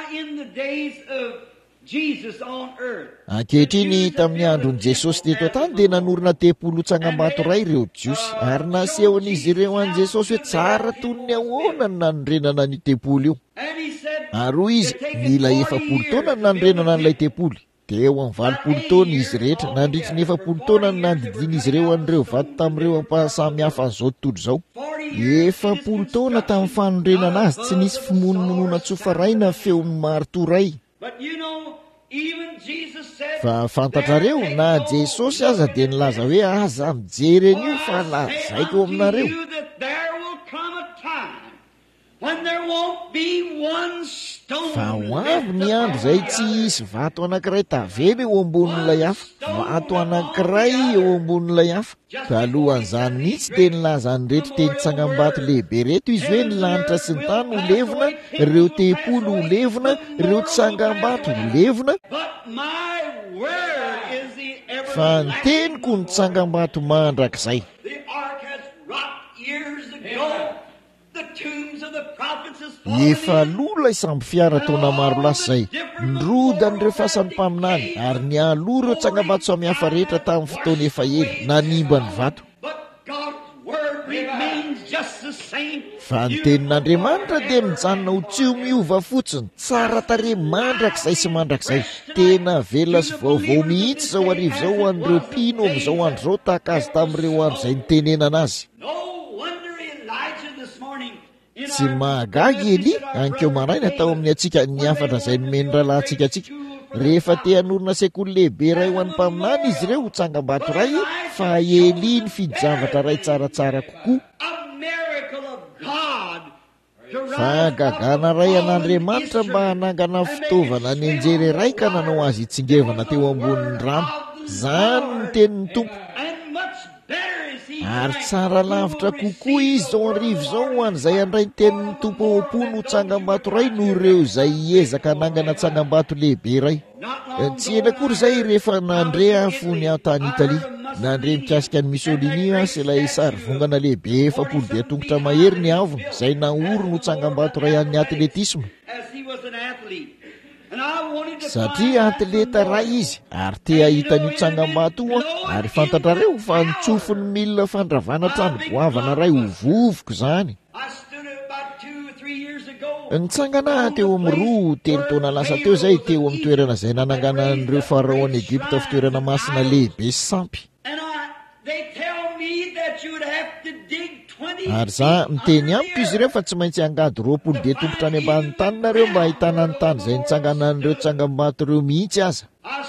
Ankehitriny tamin'ny andron'i Jesosy teto an-tany dia nanorina tempolo tsangam-bato ray ireo jiosy ary nasehon'izy ireo an'i Jesosy hoe tsara toy ny ahoana ny nanorenana ny tempolo io. Ary hoy izy mila 40 taona ny nanorenana an'ilay tempolo. Dia eo amin'ny 20 taona izy rehetra nandritry ny 40 taona ny nandidina izy ireo an'ireo vato tamin'ireo ampahasamihafa an'izao tontolo izao. 40 taona tamin'ny fanorenana azy tsy nisy fimonomonona tsofaraina feon'ny maritoray. Fa fantatrareo na Jesosy aza dia nilaza hoe aza mijery an'io fa lazaiko eo aminareo. Fa ho avy ny andro izay tsy hisy vato anankiray tavela eo ambonin'ilay hafa, vato anankiray eo ambonin'ilay hafa. Ka alohan'izany mihitsy dia nilaza ny rehetra teny tsangam-bato lehibe reto izy hoe ny lanitra sy ny tany ho levona, ireo tempolo ho levona, ireo tsangam-bato ho levona. Fa ny teniko ny tsangam-bato mandrakizay. Efa lola isamby fiara taona maro lasa izay nirodan'ireo fasan'ny mpaminany ary nialoha ireo tsangam-bato samihafa rehetra tamin'ny fotoana efa ely nanimba ny vato. Fa ny tenin'Andriamanitra dia mijanona ho tsy miova fotsiny, tsara tarehy mandrakizay sy mandrakizay. Tena velona sy vaovao mihitsy izao arivo izao ho an'ireo mpino amin'izao andro izao tahaka azy tamin'ireo andro izay nitenenana azy. tsy mahagagy Eli ankeo maraina tao amin'ny atsika ny afatra izay nomeny rahalahntsika atsika. Rehefa te hanorina sekoly lehibe iray ho an'ny mpaminany izy ireo ho tsangambato ray fa Eli ny fidy-javatra ray tsaratsara kokoa. Fahagagana ray an'Andriamanitra mba hanangana fitaovana ny anjery ray ka nanao azy itsingevana teo ambonin'ny rano. Zany ny tenin'ny Tompo. Ary tsara lavitra kokoa izy zao arivo zao ho an'izay andray ny tenin'ny Tompo ao am-pony ho tsangambato ray no ireo izay hiezaka hanangana tsangambato lehibe ray. Tsy ela akory izay rehefa nandrea fony tany Italia, nandre mikasika ny Mussolini sy ilay sary vongana lehibe 700 tongotra mahery ny avony izay naorona ho tsangambato ray an'ny atletisme. Satria atleta ray izy ary te hahitan'io tsangambato io ary fantatrareo fa nitsofony milina fandravana tranogoavana ray ho vovoko izany. Nitsangana teo amin'ny 3 taona lasa teo izay teo amin'ny toerana izay nanangana an'ireo farao any Egypta fitoerana masina lehibe sy sampy. Ary za miteny amiko izy ireo fa tsy maintsy angady 20 tongotra any ambanin'ny tany nareo mba ahitana ny tany izay nitsangana an'ireo tsangambato ireo mihitsy aza.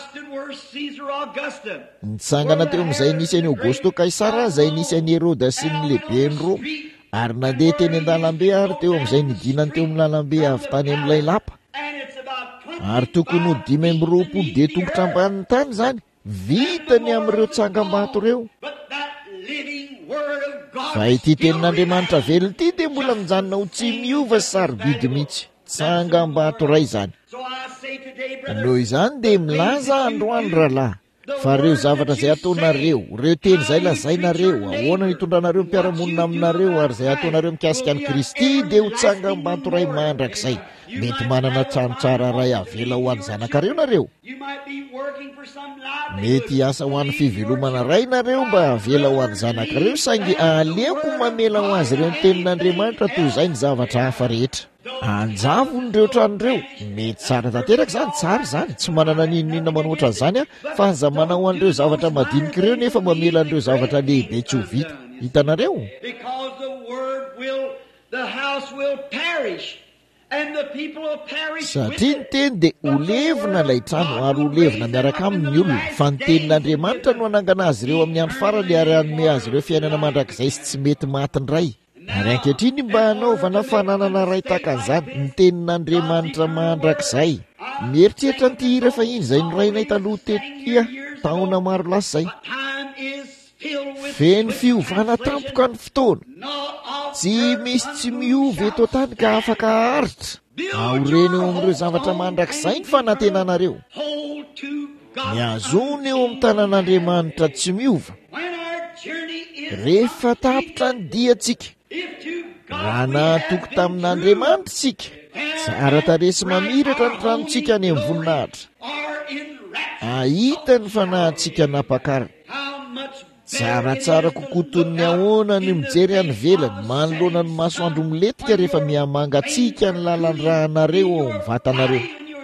Nitsangana teo amin'izay nisy an'i Augusto Kaisara, izay nisy an'i Heroda sy ny lehiben'ny Roma. Ary nandeha teny an-dalambe ary teo amin'izay nidinany teo amin'ny lalambe avy tany amin'ilay lapa. Ary tokony ho 520 tongotra ambanin'ny tany izany vitany amin'ireo tsangambato ireo. Fa ity tenin'Andriamanitra velona ity dia mbola mijanona ho tsy miova sy sarobidy mihitsy. Tsangambato ray izany. Noho izany dia milaza androany rahalahy fa ireo zavatra izay ataonareo, ireo teny izay lazainareo, ahoana nitondranareo mpiara-monina aminareo ary izay ataonareo mikasika an'i Kristy dia ho tsangambato ray mandrakizay. Mety manana trano tsara ray avela ho an'ny zanakareo nareo. Mety hiasa ho an'ny fivelomana ray nareo mba avela ho an'ny zanakareo saingy aleoko mamela ho azy ireo ny tenin'Andriamanitra toy izay ny zavatra hafa rehetra. Anjavon'ireo tranonireo mety tsara tanteraka izany, tsara izany, tsy manana ninonina manoatra an'izany fa aza manao an'ireo zavatra madinika ireo nefa mamela an'ireo zavatra lehibe tsy ho vita. Hitanareo? Satria ny teny dia ho levina ilay trano ary ho levina miaraka amin'ny olona, fa ny tenin'Andriamanitra no hanangana azy ireo amin'ny andro farany ary hanome azy ireo fiainana mandrakizay sy tsy mety matindray. Ary ankehitriny mba hanaovana fananana ray takan'izany ny tenin'Andriamanitra mandrakizay. Mieritreritra ny hira fahiny izay norainay taloha tetia taona maro lasa izay. Feno fiovana tampoka ny fotoana. Tsy misy tsy miova eto tany ka afaka haritra. Aorena eo amin'ireo zavatra mandrakizay ny fanantenanareo. Miazona eo amin'ny tanan'Andriamanitra tsy miova. Rehefa tapitra ny diantsika, raha nahatoky tamin'Andriamanitra tsika, tsara tarehy sy mamiratra ny tranontsika any amin'ny voninahitra. Ahita ny fanahintsika napakarina. Tsaratsara kokoa toy ny ahoana ny mijery any velany manoloana ny masoandro miletika rehefa mihamangatsika ny lalan-drahanareo ao amin'ny vatanareo.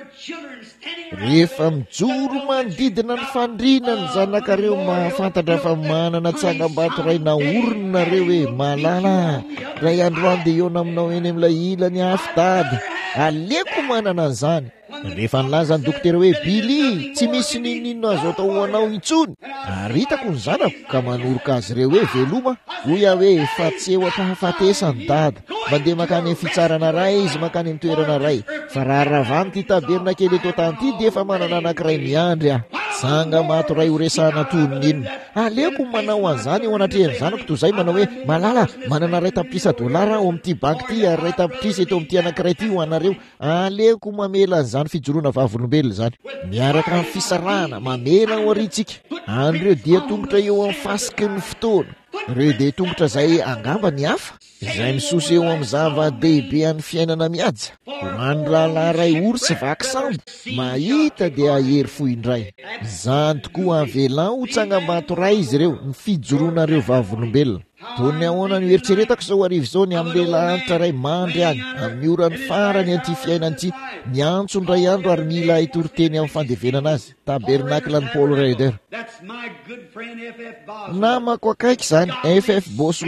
Rehefa mijoro manodidina ny fandriana ny zanakareo mahafantatra fa manana tsangambato ray naorina nareo hoe malala ray androany dia eo naminao eny amin'ilay ilany afitady. Aleko manana an'izany. Rehefa nilaza ny dokotera hoe Billy, tsy misy ninino azo atao hoanao intsony. Ary hitako ny zanako ka manoroka azy ireo hoe veloma. Hoy aho hoe fa tsy eo am-pahafatesany dada. Mandeha makany amin'ny fitsarana ray izy makany amin'ny toerana ray. Fa raha ravany ty taberna kely eto tany ity dia efa manana anankiray miandry aho. Tsangambato ray horesahana tonin'inona. Aleoko manao an'izany eo anatrehan'ny zanako toy izay manao hoe malala manana ray tapitrisa dolara ao amin'ity banky ity ary ray tapitrisa eto amin'ity anankiray ity ho anareo. Aleoko mamela an'izany fijoroana vavolombelona izany. Miaraka amin'ny fisarahana mamela ho aritsika. An'ireo dia tongotra eo amin'ny fasiky ny fotoana. Ireo dia tongotra izay angamba ny hafa izay misosa eo amin'ny zava-dehibe an'ny fiainana mihaja. Ho an'ny rahalahy ray ory sy vaky sambo mahita dia ahery fo indray. Izany tokoa avelan ho tsangambato ray izy ireo ny fijoroanareo vavolombelona. Toy ny ahoana ny eritreretako izao arivo izao ny amin'ny lanitra ray mandry any amin'ny orany farany an'ity fiainana ity, ny antso ndray andro ary mila hitoriteny amin'ny fandevenana azy. Tabernacle-ny Paul Raider. Namako akaiky izany FF Bosworth.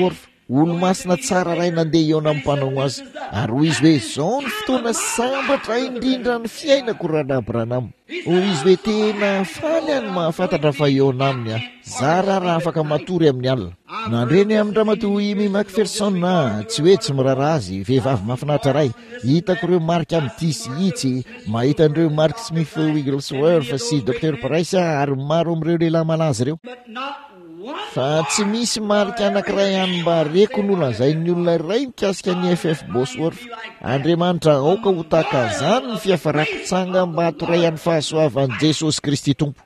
olo-masina tsara ray nandeha eo amin'ny mpanao azy ary hoy izy hoe zao ny fotoana sambatra indrindra ny fiainako ranabranamo hoy izy hoe tena faly any mahafantatra fa eo aminy a zara raha afaka matory amin'ny alina nandreny amin'ny ramatoa Amy Macpherson tsy hoe tsy mirara azy vehivavy mahafinaritra ray hitako ireo marika amin'ity sy itsy mahita an'ireo Mark Smith Wigglesworth sy Dr Price ary maro amin'ireo lehilahy malaza ireo fa tsy misy marika anankiray any mba reko nolazain'ny olona iray mikasika ny FF Bosworth. Andriamanitra aoka ho tahaka izany ny fiafarako tsangam-bato ray an'ny fahasoavan'i Jesosy Kristy Tompo.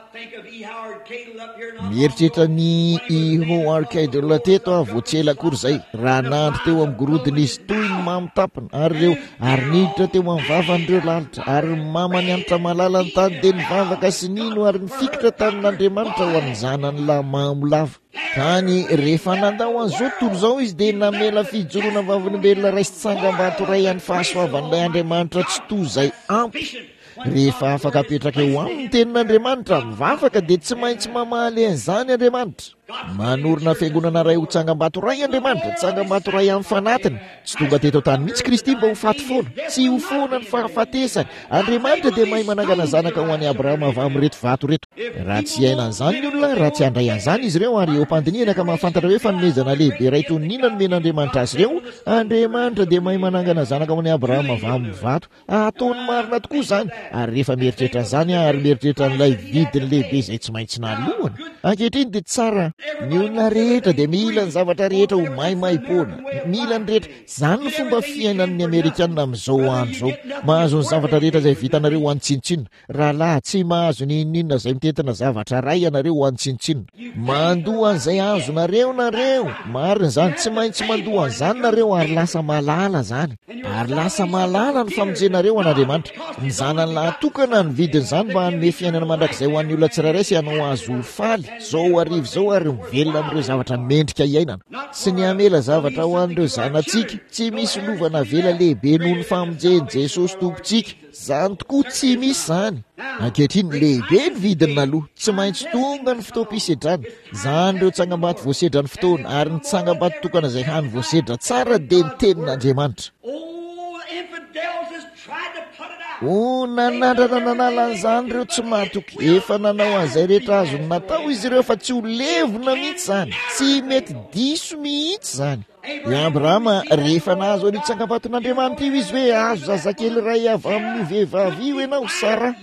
Mieritreritra ny Howard Cable teto aho tsy ela akory izay raha nandro teo amin'ny gorodona izy toy ny mamitampina ary ireo ary niditra teo amin'ny vavan'ireo lalitra ary mama nianatra malala ny tany dia nivavaka sy nino ary nifikitra tanin'Andriamanitra ho an'ny zanany lamamo lava. Tany rehefa nandao an'izao tontolo izao izy dia namela fijoroana vavolombelona ray sy tsangam-bato ray an'ny fahasoavan'ilay Andriamanitra tsy toy izay ampy. Rehefa afaka apetraka eo amin'ny tenin'Andriamanitra mivavaka dia tsy maintsy mamaly an'izany Andriamanitra. Manorina fiangonana ray ho tsangam-bato ray Andriamanitra, tsangam-bato ray amin'ny fanatiny. Tsy tonga teto tany mihitsy Kristy mba ho faty foana, tsy ho foana ny fahafatesany. Andriamanitra dia mahay manangana zanaka ho an'i Abrahama avy amin'reto vato reto. Raha tsy haina an'izany ny olona, raha tsy handray an'izany izy ireo ary eo am-pandiniana ka mahafantatra hoe fanomezana lehibe ray toninona no men'Andriamanitra azy ireo, Andriamanitra dia mahay manangana zanaka ho an'i Abrahama avy amin'ny vato. Ataony marina tokoa izany. Ary rehefa mieritreritra izany ary mieritreritra n'ilay vidiny lehibe izay tsy maintsy nalohany. Ankehitriny dia tsara ny olona rehetra dia mila ny zavatra rehetra ho maimaimpona, mila ny rehetra. Izany ny fomba fiainan'ny Amerikanina amin'izao andro izao. Mahazo ny zavatra rehetra izay vitanareo ho antsinontsinona. Rahalahy tsy mahazo ny inona izay mitentina zavatra ray ianareo ho antsinontsinona. Mandoa an'izay azonareo nareo. Marina izany, tsy maintsy mandoa an'izany nareo ary lasa malala izany. Ary lasa malala ny famonjenareo an'Andriamanitra. Ny zanany lahatokana ny vidin'izany mba hanome fiainana mandrakizay ho an'ny olona tsirairay sy hanao azo faly zao arivo zao ary mivelona amin'ireo zavatra mendrika iainana. Sy ny amela zavatra ho an'ireo zanantsika. Tsy misy lovana vela lehibe noho ny famonjen'i Jesosy tompontsika. Izany tokoa tsy misy izany. Ankehitriny lehibe ny vidiny naloha, tsy maintsy tonga ny fotoam-pisedrana. Izany ireo tsangam-bato voasedra ny fotoana ary ny tsangam-bato tokana izay hany voasedra tsara dia ny tenin'Andriamanitra. Nanandrana nanala an'izany ireo tsy matoky. Efa nanao an'izay rehetra azony natao izy ireo fa tsy ho levona mihitsy izany, tsy mety diso mihitsy izany. I Abrahama rehefa nahazo an'io tsangam-baton'Andriamanitra io izy hoe azo zazakely ray avy amin'ny vehivavy io ianao Sara.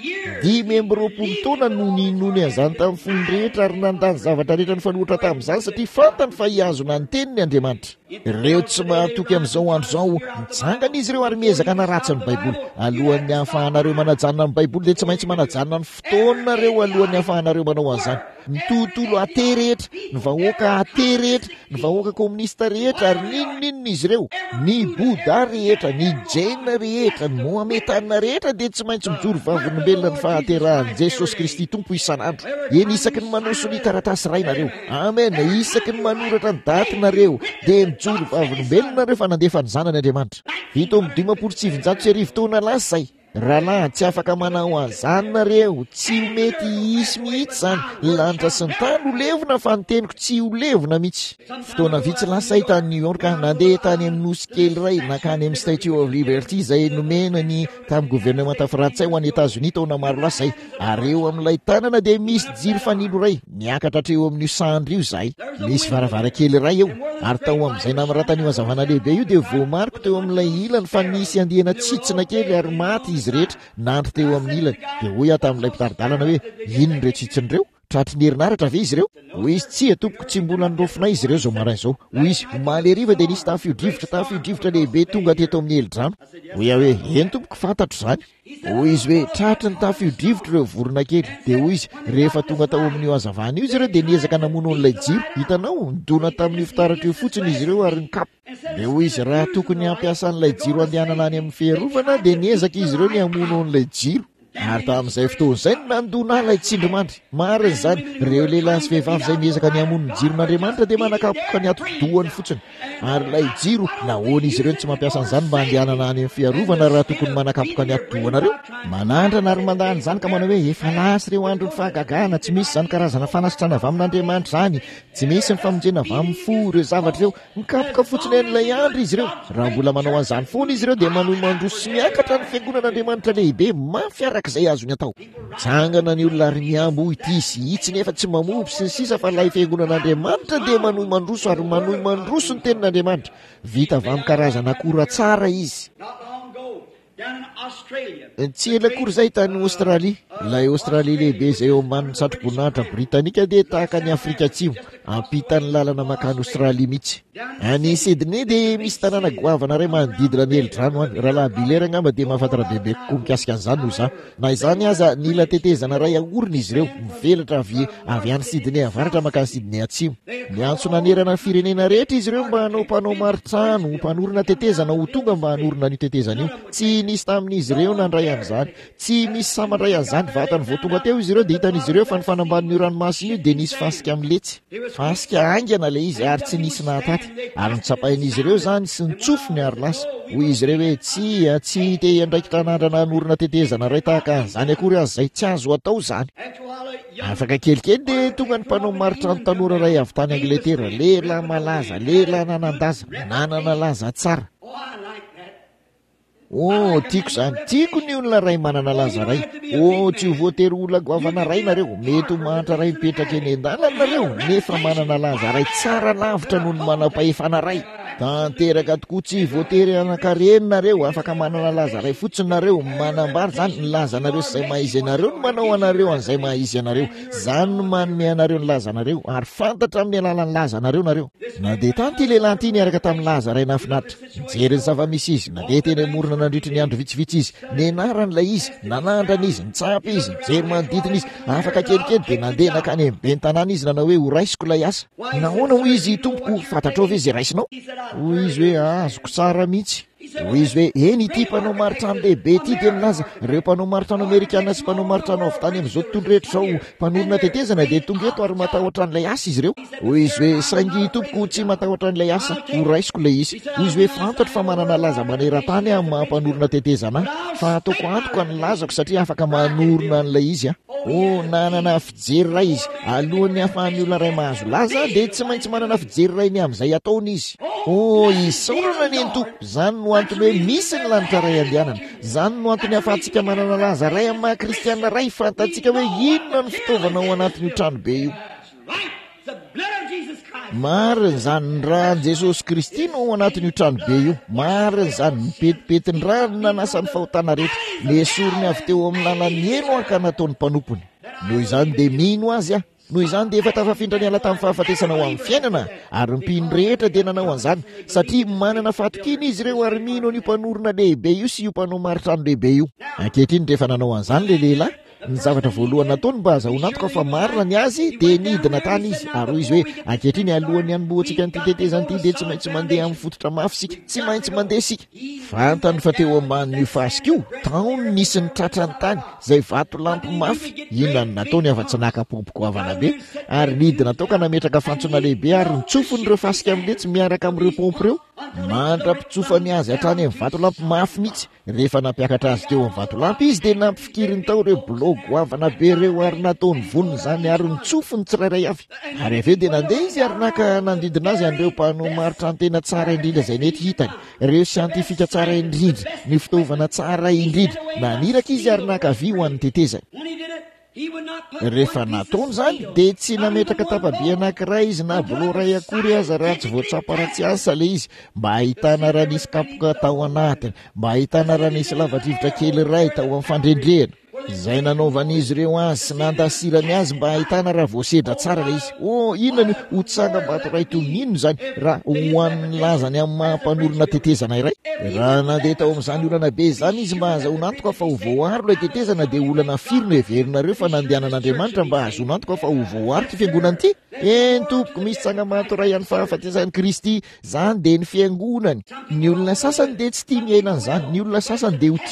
5 taona no ninony an'izany tamin'ny fony rehetra ary nandany zavatra rehetra ny fanohitra tamin'izany satria fantany fa hiazona ny teniny Andriamanitra. Ireo tsy mahatoky amin'izao andro izao mitsangana izy ireo ary miezaka hanaratsa ny Baiboly. Alohan'ny hahafahanareo manajanona ny Baiboly dia tsy maintsy manajanona ny fotoanareo alohan'ny hahafahanareo manao an'izany. Ny tontolo aty rehetra, ny vahoaka aty rehetra, ny vahoaka komunista rehetra ary ninonninona izy ireo, ny Buddha rehetra, ny Jain rehetra, ny Mohametana rehetra dia tsy maintsy mijoro vavolombelona ny fahaterahan'i Jesosy Kristy Tompo isan'andro. Eny isaky ny manoso ny taratasy ray nareo. Amen. Isaky ny manoratra ny daty nareo dia mijoro vavolombelona rehefa nandefa ny zanany Andriamanitra. Vita amin'ny 5,700 taona lasa izay. Rahalahy tsy afaka manao an'izany nareo, tsy ho mety hisy mihitsy izany. Lanitra sy ny tany ho levona fa ny teniko tsy ho levona mihitsy. Fotoana vitsy lasa tany New York nandeha tany amin'ny nosy kely ray nakany amin'ny Statue of Liberty izay nomenany tamin'ny gouvernemanta frantsay ho an'ny États-Unis taona maro lasa izay. Ary eo amin'ilay tanana dia misy jiro fanilo ray miakatra hatreo amin'io sandry io izay. Misy varavarankely ray eo ary tao amin'izay namaratan'io hazavana lehibe io dia voamariko teo amin'ilay ilany fa nisy andihana tsitsina kely ary maty izy rehetra nandro teo amin'ny ilany. Dia hoy ato amin'ilay mpitaridalana hoe inona ireo tsitsin'ireo? Tratry ny herinaratra ve izy ireo? Hoy izy tsy tompoko tsy mbola nirofona izy ireo zao maraina izao. Hoy izy omaly hariva dia nisy tafio-drivotra lehibe tonga teto amin'ny elidrano. Hoy aho hoe eny tompoko fantatro izany. Hoy izy hoe tratry ny tafio-drivotra ireo vorona kely. Dia hoy izy rehefa tonga tao amin'io hazavana io izy ireo dia niezaka namono an'ilay jiro. Hitanao nidona tamin'io fitaratra io fotsiny izy ireo ary nikapa. Dia hoy izy raha tokony hampiasa an'ilay jiro andehanana any amin'ny fiarovana dia niezaka izy ireo ny hamono an'ilay jiro. Ary tamin'izay fotoana izay nandona ilay tsindrimandry. Marina izany, ireo lehilahy sy vehivavy izay miezaka ny hamono ny jiron'Andriamanitra dia manakapoka ny ato-dohany fotsiny. ary ilay jiro nahoana izy ireo tsy mampiasa an'izany mba handehanana any amin'ny fiarovana raha tokony manakapoka ny atodoanareo manandrana ary mandany izany ka manao hoe efa lasy ireo androny fahagagana tsy misy izany karazana fanasitrana avy amin'Andriamanitra izany tsy misy ny famonjena avy amin'ny fo ireo zavatra ireo mikapoka fotsiny an'ilay andro izy ireo raha mbola manao an'izany foana izy ireo dia manohy mandroso sy miakatra ny fiangonan'Andriamanitra lehibe mafy arak'izay azony atao tsangana ny olona ary miambo ity sy itsy nefa tsy mamoby sy ny sisa fa ilay fiangonan'Andriamanitra dia manohy mandroso ary manohy mandroso ny tenin'Andriamanitra vita avy amin'ny karazana akora tsara izy tsy ela akory izay tany Aostralia ilay Aostralia lehibe izay eo ambanin'ny satroboninahitra britanika dia tahaka ny Afrika Atsimo ampitany lalana makany Aostralia mihitsy any Sydney dia misy tanàna goavana iray manodidina ny Elidrano any raha labilera angamba dia mahafantatra bebe kokoa mikasika an'izany noho izany na izany aza nila tetezana ray aorina izy ireo mivelatra avy any Sydney avaratra makany Sydney Atsimo miantso nanerana ny firenena rehetra izy ireo mba hanao mpanao marotrano mpanorina tetezana ho tonga mba hanorina ny tetezana io tsy nisy tamin'izy ireo nandray an'izany tsy misy samandray an'izany vatany vao tonga teo izy ireo dia hitan'izy ireo fa ny fanambanin'io ranomasina io dia nisy fasika amin'letsy fasika aingana ilay izy ary tsy nisy nahataty ary nitsapain'izy ireo izany sy nitsofony ary lasa hoy izy ireo hoe tsy te andraiky tanàndrana hanorina tetezana ray tahaka an'izany akory azy izay tsy azo atao izany afaka kelikely dia tonga ny mpanao marotra ny tanora ray avy tany Angletera lehilahy malaza lehilahy nanandaza nanana laza tsara tiako izany tiako ny olona ray manana laza ray tsy ho voatery olona goavana ray nareo mety ho mahatra ray mipetraka eny an-dalana nareo nefa manana laza ray tsara lavitra noho ny manam-pahefana ray tanteraka tokoa tsy voatery anankareny nareo afaka manana laza ray fotsiny nareo manambary izany ny laza nareo sy izay mahizy anareo no manao anareo an'izay mahizy anareo izany no manome anareo ny laza nareo ary fantatra amin'ny alalan'ny laza nareo nareo na dia tany ty lehilahy ty niaraka tamin'ny laza ray nafinaritra mijery ny zava-misy izy na dia teny morona nandritry ny andro vitsivitsy izy nianaranyilay izy nanandrana izy nitsapy izy mijery manodidina izy afaka kelikely dia nandeha nakany amin'ny be ny tanàna izy nanao hoe ho raisiko ilay asa nahoana ho izy tompoko fantatrao ve izay raisinao hoy izy hoe azoko tsara mihitsy hoy izy hoe eny ity mpanao marotrano lehibe ity dia milaza ireo mpanao marotrano Amerikana sy mpanao marotrano avy tany amin'izao tontolo rehetra izao mpanorina tetezana dia tonga eto ary matahotra an'ilay asa izy ireo hoy izy hoe saingy tompoko tsy matahotra an'ilay asa ho raisiko ilay izy hoy izy hoe fantatro fa manana laza maneran-tany amin'ny mampanorina tetezana fa ataoko antoka ny lazako satria afaka manorina an'ilay izy nanana fijery ray izy alohan'ny hafahan'ny olona ray mahazo laza dia tsy maintsy manana fijery ray ny amin'izay ataony izy isaorana ny ento izany no antony hoe misy ny lanitra ray andehanana izany no antony hafahantsika manana laza ray amin'ny maha kristianina ray fantatsika hoe inona ny fitaovana ao anatin'io trano be io marina izany ny rany Jesosy Kristy no ao anatin'io trano be io marina izany mipetipety ny rano nanasany fahotana rehetra lesoriny avy teo amin'ny lalany eno ankana ataon'ny mpanompony noho izany dia mino azy noho izany dia efa tafafindra ny ala tamin'ny fahafatesana ho amin'ny fiainana ary mpino rehetra dia nanao an'izany satria manana fahatokiny izy ireo ary mino an'io mpanorina lehibe io sy io mpanao marotrano lehibe io ankehitriny rehefa nanao an'izany le lehilahy ny zavatra voalohany nataony mba azahoanantoka fa marina ny azy dia nidina tany izy ary hoy izy hoe ankehitriny alohan'ny hanomboantsika nyity tetezana ity dia tsy maintsy mandeha amin'ny fototra mafy sika tsy maintsy mandeha sika fantany fa teo ambanin'io fasika io taony nisy ny tratrany tany izay vato lampy mafy inona ny nataony afa-tsy nakapoboko avana be ary nidina tao ka nametraka fantsona lehibe ary nitsofonyireo fasika amin'ile tsy miaraka amin'ireo pompy ireo mandrapitsofany azy hatrany amin'ny vatolampy mafy mihitsy rehefa nampiakatra azy teo amin'ny vatolampy izy dia nampifikiriny tao ireo blogo avana be ireo ary nataony vonona izany ary nitsofony tsirairay avy ary avy eo dia nandeha izy ary naka nandidina azy an'ireo mpanao marotra ny tena tsara indrindra izay nety hitany ireo siantifika tsara indrindra ny fitaovana tsara indrindra naniraka izy ary nakavy ho an'ny tetezany rehefa nataony izany dia tsy nametraka tapabe anankiray izy na boloray akory aza raha tsy voatsapa ratsy asa le izy mba ahitana raha nisy kapoka tao anatiny mba ahitana raha nisy lavadrivotra kely ray tao amin'ny fandrendrehana izay nanaovan'izy ireo azy sy nandasirany azy mba ahitana raha voasedra tsara le izy inona ny hotsangam-bato ray tominino izany raha hoan'ny lazany amin'ny mampanorina tetezana iray raha nandeha tao amin'izany olana be izany izy mba azahoanantoka fa ho voaro ilay tetezana dia olana firona heverinareo fa nandehanan'Andriamanitra mba azoanantoka fa ho voaro ty fiangonana ity tompoko misy tsangamato ray an'ny fahafatesany Kristy izany dia ny fiangonany ny olona sasany dia tsy tia miaina an'izany ny olona sasany dia ho tia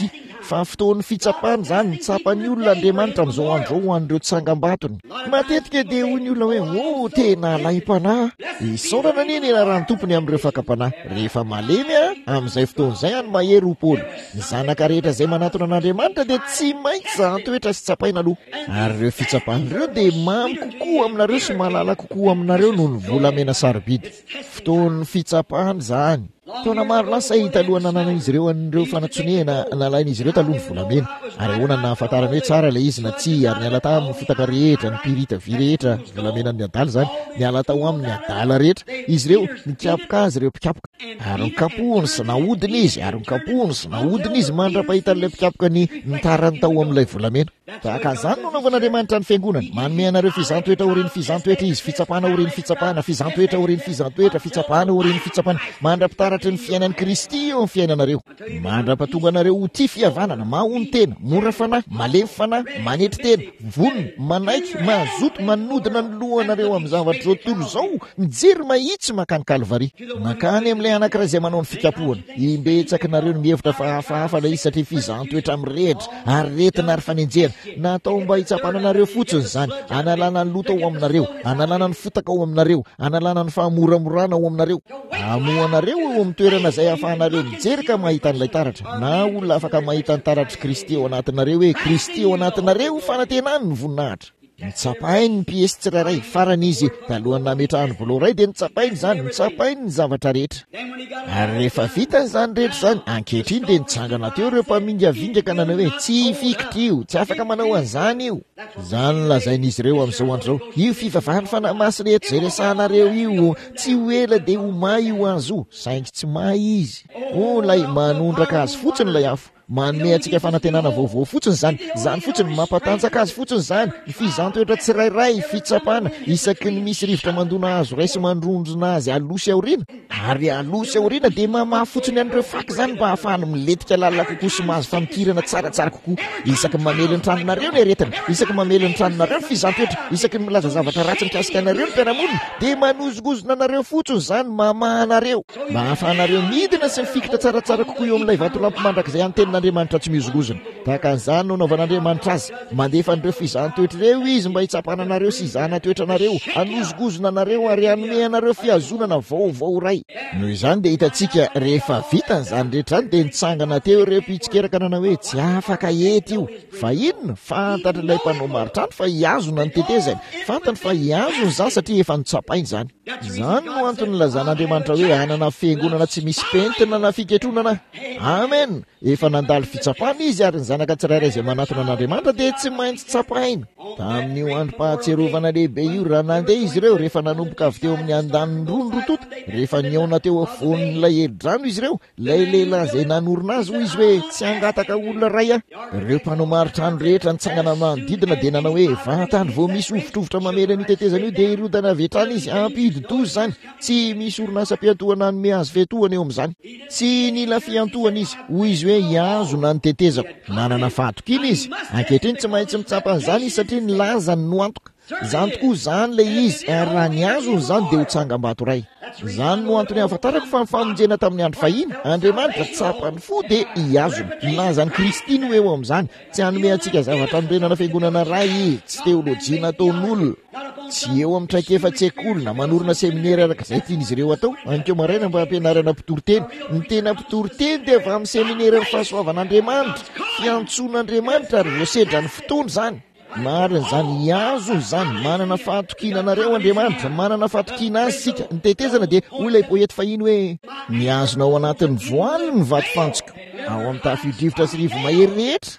fa fotoan'ny fitsapana zany mitsapan'ny olona Andriamanitra amin'izao andro ho an'ireo tsangam-batony. Matetika dia hoy ny olona hoe tena laim-panahy isaorana neny iarahany tompony amin'ireo fakam-panahy. Rehefa malemy amin'izay fotoan'izay any mahery ho Paoly, ny zanaka rehetra izay manatona an'Andriamanitra dia tsy maintsy zahan-toetra sy tsapaina aloha. Ary ireo fitsapan'ireo dia mamy kokoa aminareo sy mahalala kokoa aminareo noho ny volamena sarobidy. Fotoan'ny fitsapana zany. Taona maro lasa italohana nanan'izy ireo an'ireo fanatsoniana nalain'izy ireo taloha ny volamena. Ary ahoana ny nahafantarana hoe tsara ilay izy na tsy, ary niala tao amin'ny fotaka rehetra, ny pirita vy rehetra, volamena ny adala zany, niala tao amin'ny adala rehetra. Izy ireo nikapoka azy ireo mpikapoka. Ary nikapohony sy nahodiny izy, ary nikapohony sy nahodiny izy mandra-pahita an'ilay mpikapoka ny nitarany tao amin'ilay volamena. Tahaka zany no nanaovan'Andriamanitra ny fiangonana. Manome anareo fizantoetra aorian'ny fizantoetra izy, fitsapana aorian'ny fitsapana, fizantoetra aorian'ny fizantoetra, fitsapana aorian'ny fitsapana, mandra-pitaratra ny fiainan'ny Kristy eo amin'ny fiainanareo. Mandra-patonga anareo ho tia fihavanana, mahony tena, mora fanahy, malemy fanahy, manetry tena, vonona, manaiky, mazoto, manodina ny lohanareo amin'ny zavatra zao tontolo zao, mijery mahitsy makany Kalvari. Makany amin'ilay anankiray izay manao ny fikapohana. Imbetsaka nareo ny mihevitra fa hafahafa ilay izy satria fizantoetra mirehitra, ary retina ary fanenjera. Natao mba hitsapana anareo fotsiny zany, analana ny lota ao aminareo, analana ny fotaka ao aminareo, analana ny fahamoramorana ao aminareo. Amoanareo eo amin'ny toerana izay ahafahanareo mijery ka mahita an'ilay taratra. Na olona afaka mahita ny taratry Kristy ao anatinareo hoe Kristy ao anatinareo fanantenany ny voninahitra. Nitsapainy ny piesy tsirairay, farany izy talohan'ny nametrahany bolooray dia nitsapainy zany, nitsapainy ny zavatra rehetra. Ary rehefa vita zany rehetra zany, ankehitriny dia nitsangana teo ireo mpamingavingaka nanao hoe tsy fikitra io, tsy afaka manao an'izany io. Zany lazain'izy ireo amin'izao andro zao. Io fivavahany fanahy masy rehetra izay resahanareo io, tsy ho ela dia ho may io azy io, saingy tsy may izy. Lay manondraka azy fotsiny lay afo. Manome antsika fanantenana vaovao fotsiny zany fotsiny mampatanjaka azy fotsiny zany, ny fizantoetra tsirairay, fitsapana, isaky ny misy rivotra mandona azo ray sy mandrondrona azy alosy aoriana. Ary alosy aoriana dia mamaha fotsiny an'ireo faky zany mba ahafahany miletika lalina kokoa sy mahazo famikirana tsaratsara kokoa. Isaky mamely ny tranonareo ny aretana, isaky mamely ny tranonareo ny fizantoetra, isaky ny milaza zavatra ratsy mikasika anareo ny mpiaramonina, dia manozogozona anareo fotsiny zany mamaha anareo, mba ahafahanareo midina sy mifikitra tsaratsara kokoa eo amin'ilay vatolampy mandrakizay antenin'Andriamanitra tsy mihozogozona. Tahaka an'izany no naovan'Andriamanitra azy, mandefa an'ireo fizantoetra ireo izy mba hitsapana anareo sy hizahana toetra anareo, hanozogozona anareo ary hanome anareo fiazonana vaovao ray. Noho izany dia hitantsika rehefa vita n'izany rehetra any dia nitsangana teo ireo mpitsikiraka nanao hoe tsy afaka ety io. Fa inona? Fantatra ilay mpanao maritrano fa hiazona ny tetezany, fantany fa hiazony zany satria efa nitsapainy zany. Izany no antony lazan'Andriamanitra hoe hanana fiangonana tsy misy pentina na fiketronana. Amen. Efa nandalo fitsapana izy ary ny zanaka tsirairay izay manatona an'Andriamanitra dia tsy maintsy tsapaina. Tamin'io androm-pahatserovana lehibe io raha nandeha izy ireo rehefa nanomboka avy teo amin'ny andaniny rony rotota, rehefa niaona teo afovoan'ilay heri-drano izy ireo, ilay lehilahy izay nanorina azy hoy izy hoe tsy hangataka olona ray aho. Ireo mpanao maritrano rehetra nitsangana manodidina dia nanao hoe vatany vao misy ovitrovotra mamela nitetezana io dia irodana avy hatrany izy ampidi-dozy zany. Tsy misy orinasa mpiantohana hanome azy fiantohana eo amin'izany, tsy nila fiantohana izy. Hoy izy hoe hiazona ny tetezako. Manana fahatokina izy, ankehitriny tsy maintsy mitsapa an'izany izy satria nilazany no antoka. Zany tokoa zany le izy, ary raha niazony zany dia ho tsangam-bato ray. Zany no antony ahafantarako fa nifamonjena tamin'ny andro fahiny, Andriamanitra tsapany fo dia hiazona. Nilazany Kristy no eo amin'izany, tsy hanome antsika zavatra norenana fiangonana ray, tsy teolojia nataon'olona. Tsy eo amin'ny traikefa-tsekoly na manorina seminaire arak'izay tian'izy ireo atao. Ankeo maraina mba ampianarana mpitoriteny. Ny tena mpitoriteny dia avy amin'ny seminaire ny fahasoavan'Andriamanitra, fiantson'Andriamanitra ary voasedra ny fotoana zany. Marina zany hiazo zany, manana fahatokina anareo Andriamanitra, manana fahatokina azy sika. Ny tetezana dia hoy ilay poety fahiny hoe miazona ao anatin'ny voaly ny vato fantsika, ao amin'ny tafio-drivotra sy rivo mahery rehetra.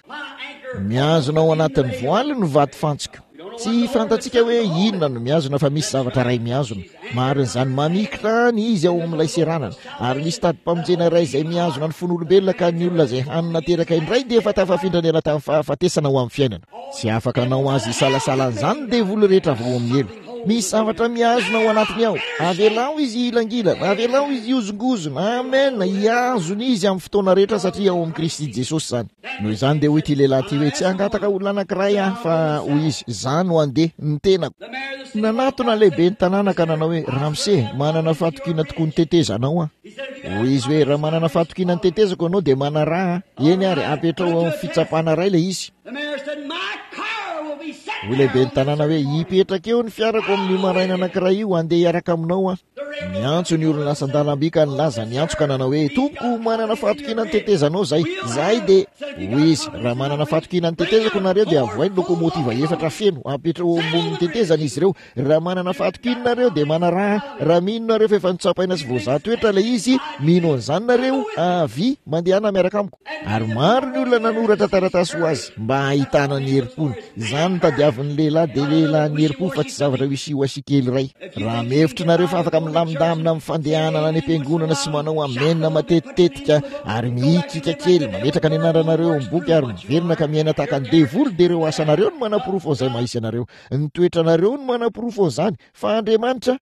Miazona ao anatin'ny voaly ny vato fantsika. Tsy fantatsika hoe inona no miazona fa misy zavatra ray miazona. Marina zany mamikitra ny izy ao amin'ilay seranana, ary misy tady-pamonjena iray izay miazona ny fon'olombelona ka ny olona izay hanina teraka indray dia efa tafafindranela tamin'ny fahafatesana ho amin'ny fiainana. Tsy afaka anao azy salasalan'izany dia voly rehetra vao amin'ny elo. Misy zavatra miazona ao anatiny ao, avelao izy ilangilana, avelao izy iozongozona. Amen. Hiazona izy amin'ny fotoana rehetra satria ao amin'ny Kristy Jesosy zany. Noho izany dia hoy ity lehilahy ity hoe tsy hangataka olona anankiray fa hoy izy izany ho andeha ny tenako. Nanatona lehibe ny tanàna ka nanao hoe Ramse, manana fahatokina tokoa ny tetezanao hoy izy hoe raha manana fahatokina ny tetezako anao dia mana raha eny ary apetrao amin'ny fitsapana ray ilay izy. Ho lehibe ny tanàna hoe hipetraka eo ny fiarako amin'ny maraina anankiray io andeha hiaraka aminao a. Niantso ny olona asan-dalamby ka nilaza niantso ka nanao hoe tompoko manana fahatokina ny tetezanao zay dia hoy izy raha manana fahatokina ny tetezako nareo dia avoay ny lokomotiva efatra feno apetrao ambonin'ny tetezana izy ireo. Raha manana fahatokina nareo dia mana raha mino nareo fa efa nitsapaina sy voazato etra ilay izy mino an'izany nareo avy mandehana miaraka amiko. Ary maro ny olona nanoratra taratasy ho azy mba ahitana ny herim-pony. Izany tadiavin'ny lehilahy dia lehilahy ny herim-po fa tsy zavatra misy ho asikely ray. Raha mihevitra nareo fa afaka milamindamina amin'ny fandehanana any am-piangonana sy manao amenina matetitetika ary mihikika kely mametraka ny anaranareo amin'ny boky ary miverina ka miaina tahaka ny devoly dia ireo asanareo no manam-porofo ao izay mahisy anareo. Ny toetranareo no manam-porofo ao izany fa Andriamanitra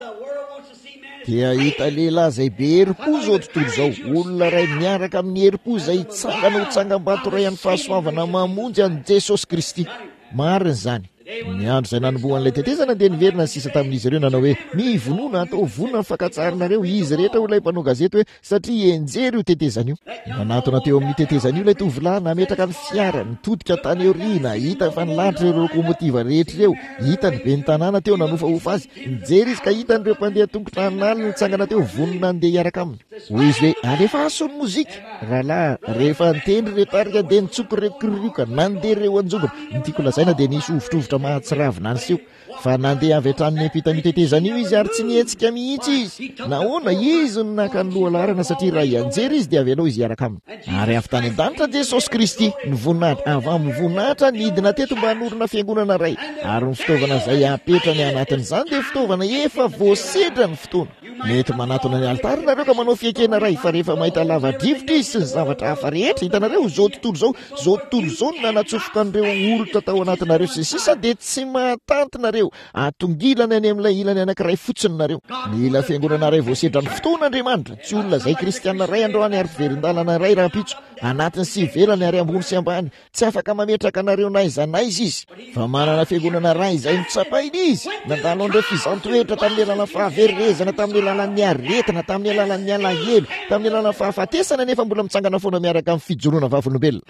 dia hita lehilahy izay be herim-po zao tontolo izao. Olona ray miaraka amin'ny herim-po izay tsangana ho tsangam-bato ray amin'ny fahasoavana mamonjy an'i Jesosy Kristy. Marina izany. Ny andro izay nanombohan'ilay tetezana dia niverina ny sisa tamin'izy ireo nanao hoe mivonona atao vonona ny fankatsarinareo izy rehetra ho ilay mpanao gazety hoe satria enjery io tetezana io. Manatona teo amin'ny tetezana io ilay tovolahy nametraka ny fiara nitodika tany aoriana hita fa nilanitra ireo lokomotiva rehetra ireo hita ny be ny tanàna teo nanofahofa azy nijery izy ka hita n'ireo mpandeha tongotra nalina nitsangana teo vonona andeha hiaraka aminy. Hoy izy hoe alefa asony mozika rahalahy rehefa nitendry retarika dia nitsoko ireo kirioka nandeha ireo anjongona nitiako lazaina dia nisy ovitrovitra mahatsiravina any seho fa nandeha avy hatramin'ny ampita tetezana io izy ary tsy nihetsika mihitsy izy. Nahoana izy no naka ny lohalarana satria raha ianjery izy dia avy anao izy hiaraka aminy. Ary avy tany an-danitra Jesosy Kristy ny voninahitra avy amin'ny voninahitra nidina teto mba hanorina fiangonana ray ary ny fitaovana izay apetrany anatin'izany dia fitaovana efa voasedra ny fotoana. Mety manatona ny altara nareo ka manao fiekena ray fa rehefa mahita lava-drivotra izy sy ny zavatra hafa rehetra hitanareo zao tontolo izao no nanatsofoka an'ireo olotra tao anatinareo sy sisa dia tsy mahatanty nareo atongilany any amin'ilay ilany anankiray fotsiny nareo. Mila fiangonana ray voasedra ny fotoan'Andriamanitra tsy olona izay kristianina ray androany ary fiverin-dalana ray raha-pitso anatiny sy ivelany ary ambony sy ambany tsy afaka mametraka nareo naiza izy fa manana fiangonana ray izay mitsapainy izy nandalo andreo fizantoetra tamin'ny alalany fahaverezana tamin'ny alalany aretina tamin'ny alalany alahelo tamin'ny alalany fahafatesana nefa mbola mitsangana foana miaraka amin'ny fijoroana vavolombelona.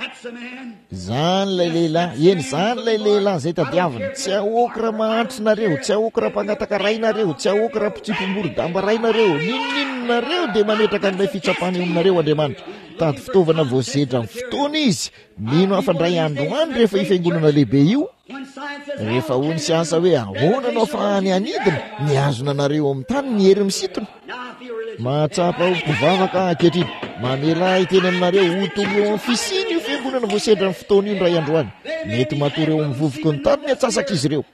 Zany lay lehilahy zany lay lehilahy izay tadiavina tsy ahokra mahantry nareo tsy ahokra mpangataka rainareo tsy ahokra mpitsipombori-damba rainareo ninonareo dia mametraka an'ilay fitsapana eo aminareo Andriamanitra. Tady fitaovana voasedra amin'ny fotoana izy mino afandray androany rehefa ifiangonana lehibe io rehefa ho ny siansa hoe ahoana anao fa any anidina niazona nareo amin'ny tany ny hery misitona. Mahatsapa ho mpivavaka ankehitriny mamela iteny aminareo ho tonga eo amin'ny fisiny io fiangonana voasedra amin'ny fotoana io ray androany mety matory eo amin'ny vovoka ny tany ny atsasaka izy ireo.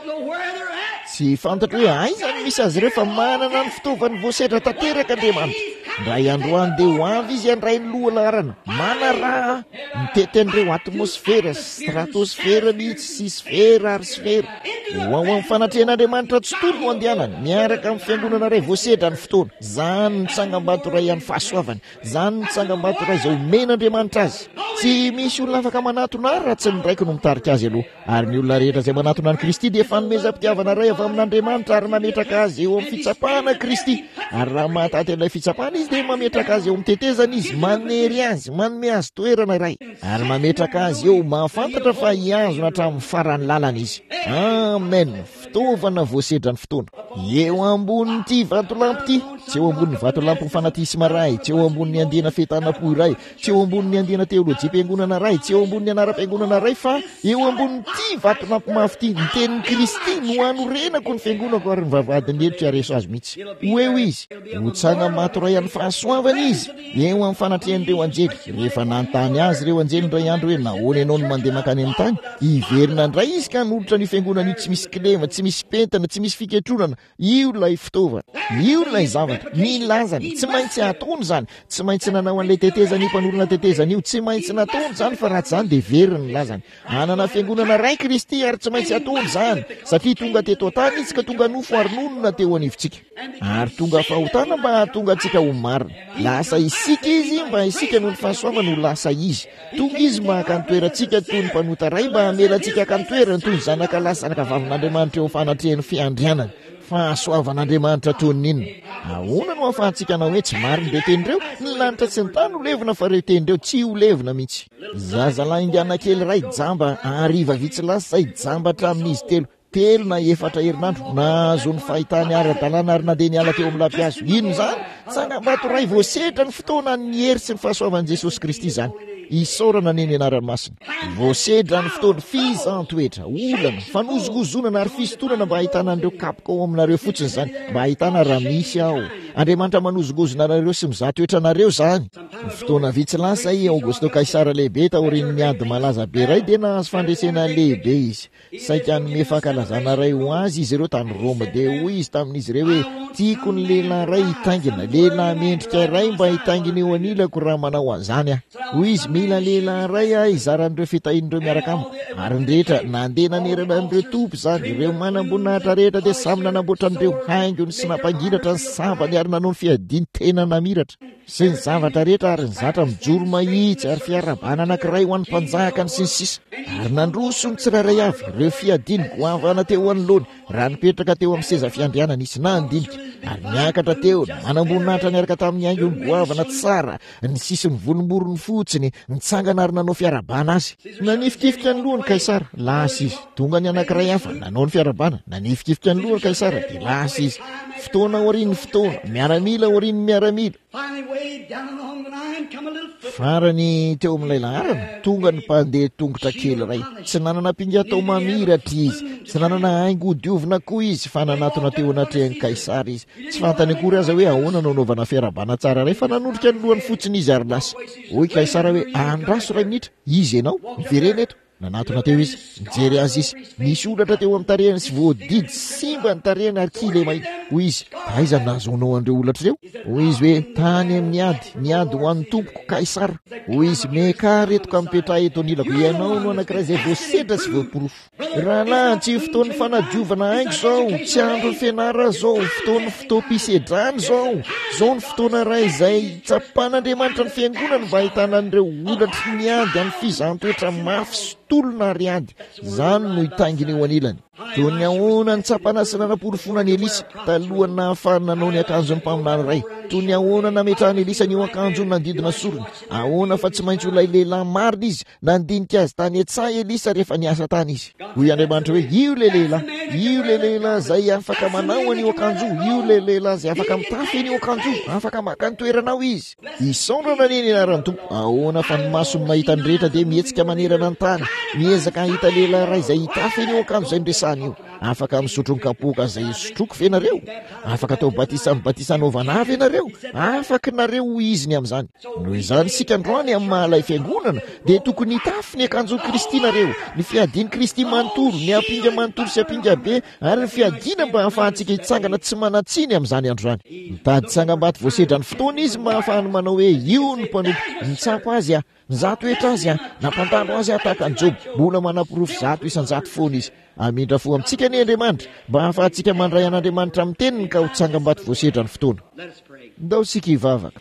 Tsy fantatra hoe aizany misy azy ireo fa manana ny fitaovany voasedra tanteraka Andriamanitra. Ray androany dia ho avy izy andray ny lohalarana mana raha mitety an'ireo atmosfera stratosfera mihitsy sy sfera ary sfera ho ao amin'ny fanatrehan'Andriamanitra tsy tolo no andehanany miaraka amin'ny fiangonana ray voasedra ny fotoana. Zany ny tsangam-bato ray amin'ny fahasoavany zany ny tsangam-bato ray izay omen'Andriamanitra azy. Tsy misy olona afaka manatona ary raha tsy ny raiky no mitarika azy aloha ary ny olona rehetra izay manatona any Kristy dia fanomezam-pitiavana ray avy amin'Andriamanitra ary mametraka azy eo amin'ny fitsapana Kristy ary raha mahataty an'ilay fitsapana izy dia mametraka azy eo amin'ny tetezana izy manery azy manome azy toerana ray ary mametraka azy eo mahafantatra fa hiazona hatramin'ny farany lalana izy. Amen. Fitaovana voasedra ny fotoana eo ambonin'ity vatolampy ity tsy eo ambonin'ny vatolampy fanatisima ray tsy eo ambonin'ny andena fetanam-po ray tsy eo ambonin'ny andena teolojia-piangonana ray tsy eo ambonin'ny anara-piangonana ray fa eo ambonin'ity vatolampy mafy ity ny tenin'ny Kristy no hanorenako ny fiangonako ary ny vavadiny elitra areso azy mihitsy. Ho eo izy ho tsanga mato ray amin'ny fahasoavana izy eo amin'ny fanatrehan'ireo anjely rehefa nanontany azy ireo anjely ndray andro hoe nahoana ianao no mandeha makany amin'ny tany iverina indray izy ka hanolotra ny fiangonana io tsy misy kilema tsy misy pentana tsy misy fiketronana io lay fitaovana io lay zavatra milazany tsy maintsy atony zany tsy maintsy nanao an'ilay tetezana io mpanorona tetezana io tsy maintsy natony zany fa raha tsy zany dia verina ny lazany anana fiangonana ray Kristy ary tsy maintsy atony zany satria tonga teto an-tany izy ka tonga nofo ary nonona teo anivontsika ary tonga fahotana mba tonga antsika ho marina lasa isika izy mba isika noho ny fahasoavana ho lasa izy tonga izy mba hakantoerantsika toy ny mpanota ray mba hamela antsika hakantoerana toy ny zanaka lahy zanaka vavin'Andriamanitra eo fanatrehan'ny fiandrianana fahasoavan'Andriamanitra tonin'inona. Ahoana no ahafahantsika anao hoe tsy mariny le tenireo? Ny lanitra sy ny tany ho levina fa reo tenireo tsy ho levina mihitsy. Zazalahy indiana kely ray jamba ariva vitsy lasa izay jamba hatramin'izy telo na 4 herinandro nahazo ny fahitany ara-dalàna ary nandeha niala teo amin'ny lampiazo. Ino zany? Tsangam-bato ray voasedra ny fotoana ny hery sy ny fahasoavan'i Jesosy Kristy zany. Isaorana neny anarany masina. Voasedra ny fotoana fizantoetra, olana, fanozogozonana ary fisontonana mba ahitana an'ireo kapoka ao aminareo fotsiny zany, mba ahitana raha misy ao. Andriamanitra manozogozona anareo sy mizatoetra anareo zany. Ny fotoana vitsy lasa i Augusto Kaisara lehibe taorian'ny ady malaza be ray dia nahazo fandresena lehibe izy. Saika anome fankalazana ray ho azy izy ireo tany Roma dia hoy izy tamin'izy ireo hoe tiako ny lehilahy ray hitangina, lehilahy mendrika ray mba hitangina eo anilako raha manao an'izany aho. Hoy izy mila lehilahy ray izaran'ireo fitahin'ireo miaraka amiko. Ary ny rehetra nandeha nanerana an'ireo tompo zany, ireo manam-boninahitra rehetra dia samy nanamboatra an'ireo haingony sy nampangiratra ny sambany ary nanao ny fiadiany tena namiratra sy ny zavatra rehetra ary ny zatra mijoro mahitsy ary fiarabana anankiray ho an'ny mpanjaka ny sy ny sisa. Ary nandroso ny tsirairay avy ireo fiadiany goavana teo anoloany raha nipetraka teo amin'ny seza fiandrianana izy nandinika ary niakatra teo manam-boninahitra niaraka tamin'ny haingony goavana tsara ny sisiny volomborony fotsiny nitsangana ary nanao fiarabana azy. Nanifikifika ny lohany Kaisara, lasa izy. Tonga ny anankiray hafa nanao ny fiarabana, nanifikifika ny lohany Kaisara dia lasa izy. Fotoana aorian'ny fotoana, miaramila aorian'ny miaramila. Farany teo amin'ilay laharana tonga ny mpandeha tongotra kely ray, tsy nanana pinga tao mamiratra izy, tsy nanana haingo diovina koa izy fa nanatona teo anatrehan'ny Kaisara izy. Tsy fantany akory aza hoe ahoana nanaovana fiarabana tsara ray fa nanondrika ny lohany fotsiny izy ary lasa. Hoy Kaisara hoe andraso ray minitra, izy ianao miverena eto. Nanatona teo izy, mijery azy izy, nisy olatra teo amin'ny tarehany sy voadidy simba ny tarehany ary kile mahita. Hoy izy, aiza nahazoanao an'ireo olatra ireo? Hoy izy hoe tany amin'ny ady ho an'ny tompoko Kaisara. Hoy izy meka retoko mipetraha eto anilako, ianao no anankiray izay voasedra sy voaporofo. Rahalahy tsy fotoan'ny fanadiovana haingo zao, tsy andro ny fianarana zao, fotoan'ny fotoam-pisedrany zao ny fotoana ray izay tsapan'Andriamanitra ny fiangonana mba ahitana an'ireo olatra miady amin'ny fizantoetra mafy sy tolona ary ady. Zany no hitanginy eo anilany. Toy ny ahoana ny tsapana sy nanaporofonana ny Elisa talohany nahafahany nanao ny akanjony mpaminany ray. Toy ny ahoana nametrahany Elisa ny akanjony nandidina sorony. Ahoana fa tsy maintsy olay lehilahy marina izy nandinika azy tany etsah Elisa rehefa niasa tany izy. Hoy Andriamanitra hoe io le lehilahy izay afaka manao an'io akanjo, io le lehilahy izay afaka mitafy an'io akanjo, afaka maka ny toeranao izy. Isaorana neny anaran'ny tompo. Ahoana fa ny masony mahita ny rehetra dia mihetsika manerana ny tany, miezaka hahita lehilahy ray izay hitafy an'io akanjo izay ndresany io. Afaka misotro ny kapoka izay sotroko fe nareo, afaka atao batisa anaovana avy nareo, afaka nareo iziny amin'izany. Noho izany sika androany amin'ny mahalay fiangonana dia tokony hitafy ny akanjo Kristy nareo, ny fiadiany Kristy manontolo, ny apinga manontolo sy apinga be ary ny fiadiana mba hahafahantsika hitsangana tsy manatsiny amin'izany andro zany. Mitady tsangam-bato voasedra ny fotoana izy mba hahafahany manao hoe io ny mpanompo, nitsapa azy nizatoetra azy nampandalo azy tahaka ny Job, mbola manapirofo 100 isan-jato foana izy. Amindra fo amintsika ny Andriamanitra mba hahafahantsika mandray an'Andriamanitra amin'ny teniny ka ho tsangam-bato voasedra ny fotoana. Ndao sika hivavaka.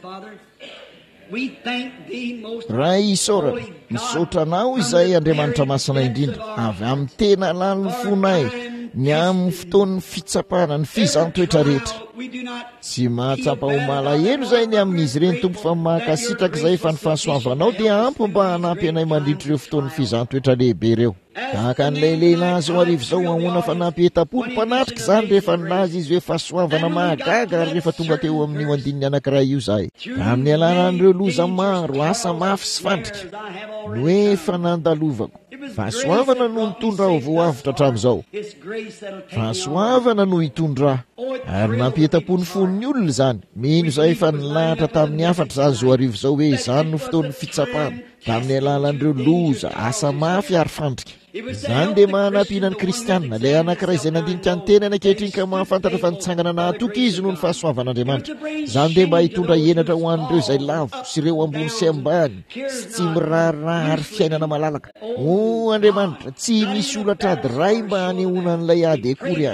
Ray isaorana, misaotra anao izay Andriamanitra masina indrindra, avy amin'ny tena laliny fonay ny amin'ny fotoan'ny fitsapana ny fizantoetra rehetra. Tsy mahatsapa ho malahelo izay ny amin'izy ireny tompo fa mahakasitraka izay fa ny fahasoavanao dia ampy mba hanampy anay mandritra ireo fotoan'ny fizantoetra lehibe ireo. Tahaka an'ilay lehilahy azy ho arivo izao ahoana fa nampieta-polo mpanatrika izany rehefa nilaza izy hoe fahasoavana mahagaga ary rehefa tonga teo amin'io andininy anankiray io zahay. Amin'ny alanan'ireo loza maro, asa mafy sy fandrika no efa nandalovako. Fahasoavana no nitondra ho voavitra hatramin'izao. Fahasoavana no hitondra ary nampieta-pony fon'ny olona izany. Mino izay fa nilahatra tamin'ny afatra zany zo arivo izao hoe izany no fotoan'ny fitsapana tamin'ny alalan'ireo loza, asa mafy ary fandrika. Izany dia mahanampiana ny kristianina ilay anankiray izay nandinika ny tenany ankehitriny ka mahafantatra fa nitsangana nahatoky izy noho ny fahasoavan'Andriamanitra. Izany dia mba hitondra henatra ho an'ireo izay lavo sy ireo ambony sy ambany sy tsy miraharaha ary fiainana malalaka. O Andriamanitra, tsy misy olatra ady ray mba hanehoana n'ilay ady akory azy.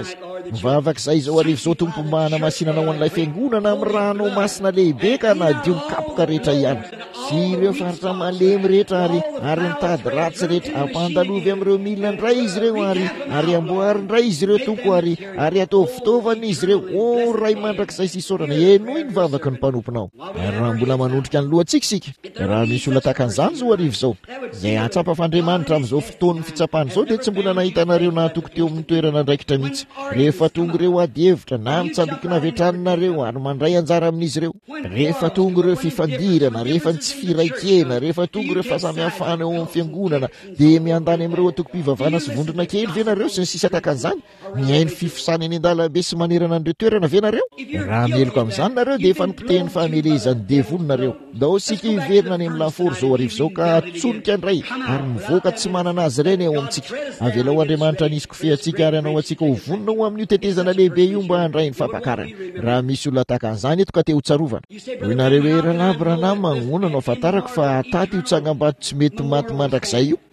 mivavaka izay zao arivo zao tompo mana masinana ho an'ilay fiangonana amin'ny rano masina lehibe ka nadio mikapoka rehetra ihany sy ireo faritra malemy rehetra ary mitady ratsy rehetra ampandalovy amin'ireo milina indray izy ireo ary amboary indray izy ireo toko ary atao fitaovana izy ireo o ray mandrakizay sisorana enoy ny vavaka ny mpanomponao ary raha mbola manondrika ny lohatsikisika raha misy olona takan'izany zao arivo zao zay atsapafandriamanitra amin'izao fotoan'ny fitsapany zao dia tsy mbola nahitanareo nahatoko teo amin'ny toerana ndraikitra mihitsy rehefa tonga ireo ady hevitra na mitsambikina vetranonareo ary mandray anjara amin'izy ireo rehefa tonga ireo fifandirana rehefa ny tsy firaikena rehefa tonga ireo fahasamihafana eo amin'ny fiangonana dia miandany amin'ireo atoko-pivavana sy vondrona kely venareo sy ny sisa takan'izany mihainy fifosany any an-dalambe sy manerana an'ireo toerana venareo raha meloko amin'izany nareo dia efa nipotehny fahamelezany devononareo dao sika hiverina any amin'ny laforo zao arivo zao ka atsonika indray ary mivoaka tsy manana azy ireny eo amintsika avela ho Andriamanitra nisy kofehantsika ary anao antsika ho vonona ho amin'ny tetezana lehibe io mba handray ny fampakarana raha misy olona takan'izany eto ka te ho tsarovana hoy nareo hoe Rahalahy Branham manona anao fatarako fa taty io tsangam-bato tsy mety maty mandrakizay io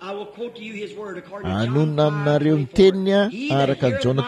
anonona aminareo ny teniny araka ny Jona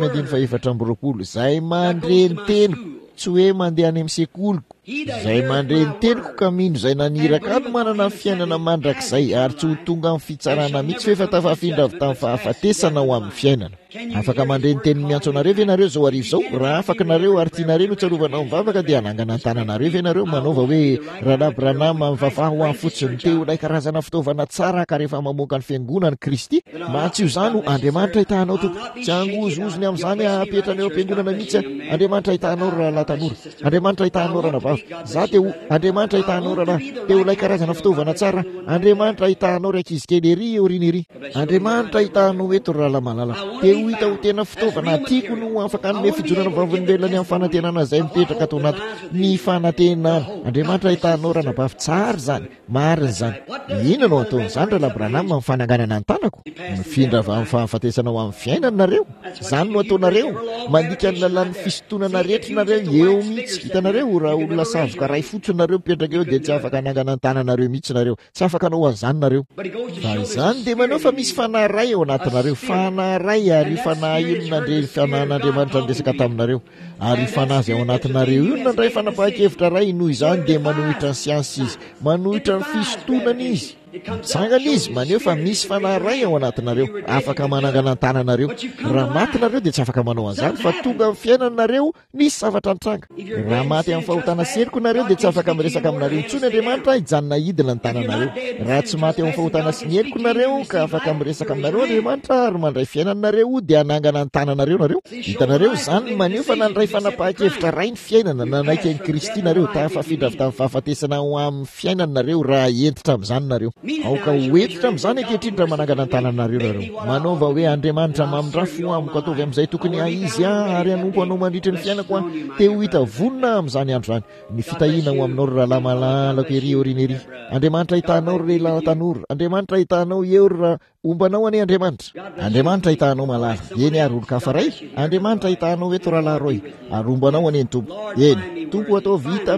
5:7 zay mandre ny teniko tsy hoe mandeha any amin'ny sekoliko zay mandre ny teniko ka mino zay naniraka no manana ny fiainana mandrakizay ary tsy ho tonga amin'ny fitsarana mihitsy fa efa tafafindra avy tamin'ny fahafatesana ho amin'ny fiainana afaka mandre ny teniny miantso anareo venareo zao arivo zao raha afaka nareo ary tianareo no tsarovana mivavaka dia anangana ny tananareo venareo manaova hoe Rahalahy Branham mivavaha ho amin'ny fotsiny teo ilay karazana fitaovana tsara ka rehefa mamoaka ny fiangonana Kristy matsio izany ho Andriamanitra hitanao toko tsy angozozony amin'izany apetrana eo am-piangonana mihitsy Andriamanitra hitanao Rahalahy tanora Andriamanitra hitanao ranavavy za teo Andriamanitra hitanao rahalahy teo ilay karazana fitaovana tsara Andriamanitra hitanao ray ankizy kely ery eoriny ery Andriamanitra hitanao eto rahalahy malala teo hita ho tena fitaovana tiako no afaka anome fijonana vavin'velona ny amin'ny fanantenana izay mipetraka atao anaty ny fanantenana Andriamanitra hitanao ranabavy tsara zany marina zany inona no ataon'izany Rahalahy Branham amin'ny fananganana ny tanako mifindra avy amin'ny fahafatesana ho amin'ny fiainana nareo zany no ataonareo mandika ny lalàn'ny fisotonana rehetra nareo eo mihitsy hitanareo raha olona savoka ray fotsiny nareo mipetraka eo dia tsy afaka hanangana ny tananareo mihitsy nareo tsy afaka anao an'izany nareo fa izany dia manao fa misy fanahy ray ao anatinareo fanahy ray ary fanahy io nandre fanahin'Andriamanitra niresaka taminareo ary fanazy ao anatinareo io nandray fanapahan-kevitra ray noho izany dia manohitra ny siansy izy manohitra ny fisotonana izy mitsangana izy maneho fa misy fanahy ray ao anatinareo afaka manangana ny tananareo raha maty nareo dia tsy afaka manao an'izany fa tonga amin'ny fiainanareo nisy zavatra nitranga raha maty amin'ny fahotana seriko nareo dia tsy afaka miresaka aminareo intsony Andriamanitra hijanona idina ny tananareo raha tsy maty amin'ny fahotana sy ny heliko nareo ka afaka miresaka aminareo Andriamanitra ary mandray fiainanareo dia hanangana ny tananareo nareo hitanareo zany maneho fa nandray fanapahan-kevitra ray ny fiainana nanaiky an'i Kristy nareo tafafindra avy tamin'ny fahafatesana ho amin'ny fiainanareo raha entitra amin'izany nareo aoka hoetitra amin'izany ankehitriny raha manangana ny tananareo nareo manaova hoe Andriamanitra mamindrafo amiko ataovy amin'izay tokony izy ary hanompo anao mandritra ny fiainako te ho hita vonona amin'izany andro zany ny fitahiana ho aminao rahalahy malalako ery oriny ery Andriamanitra hitanao lehilahy tanora Andriamanitra hitanao eo raha ombanao ane Andriamanitra hitanao malala eny ary olo-kafa ray Andriamanitra hitanao eto rahalahy roy ary ombanao ane ny tompo eny tompo atao vita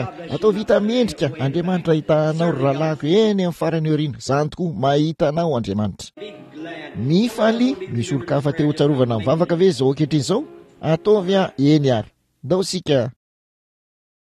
mendrika Andriamanitra hitanao rahalahiko eny amin'ny farany eorina zany tokoa mahitanao Andriamanitra mifaly misy olo-kafa te ho tsarovana mivavaka ve zao ankehitriny zao ataovy eny ary dao sika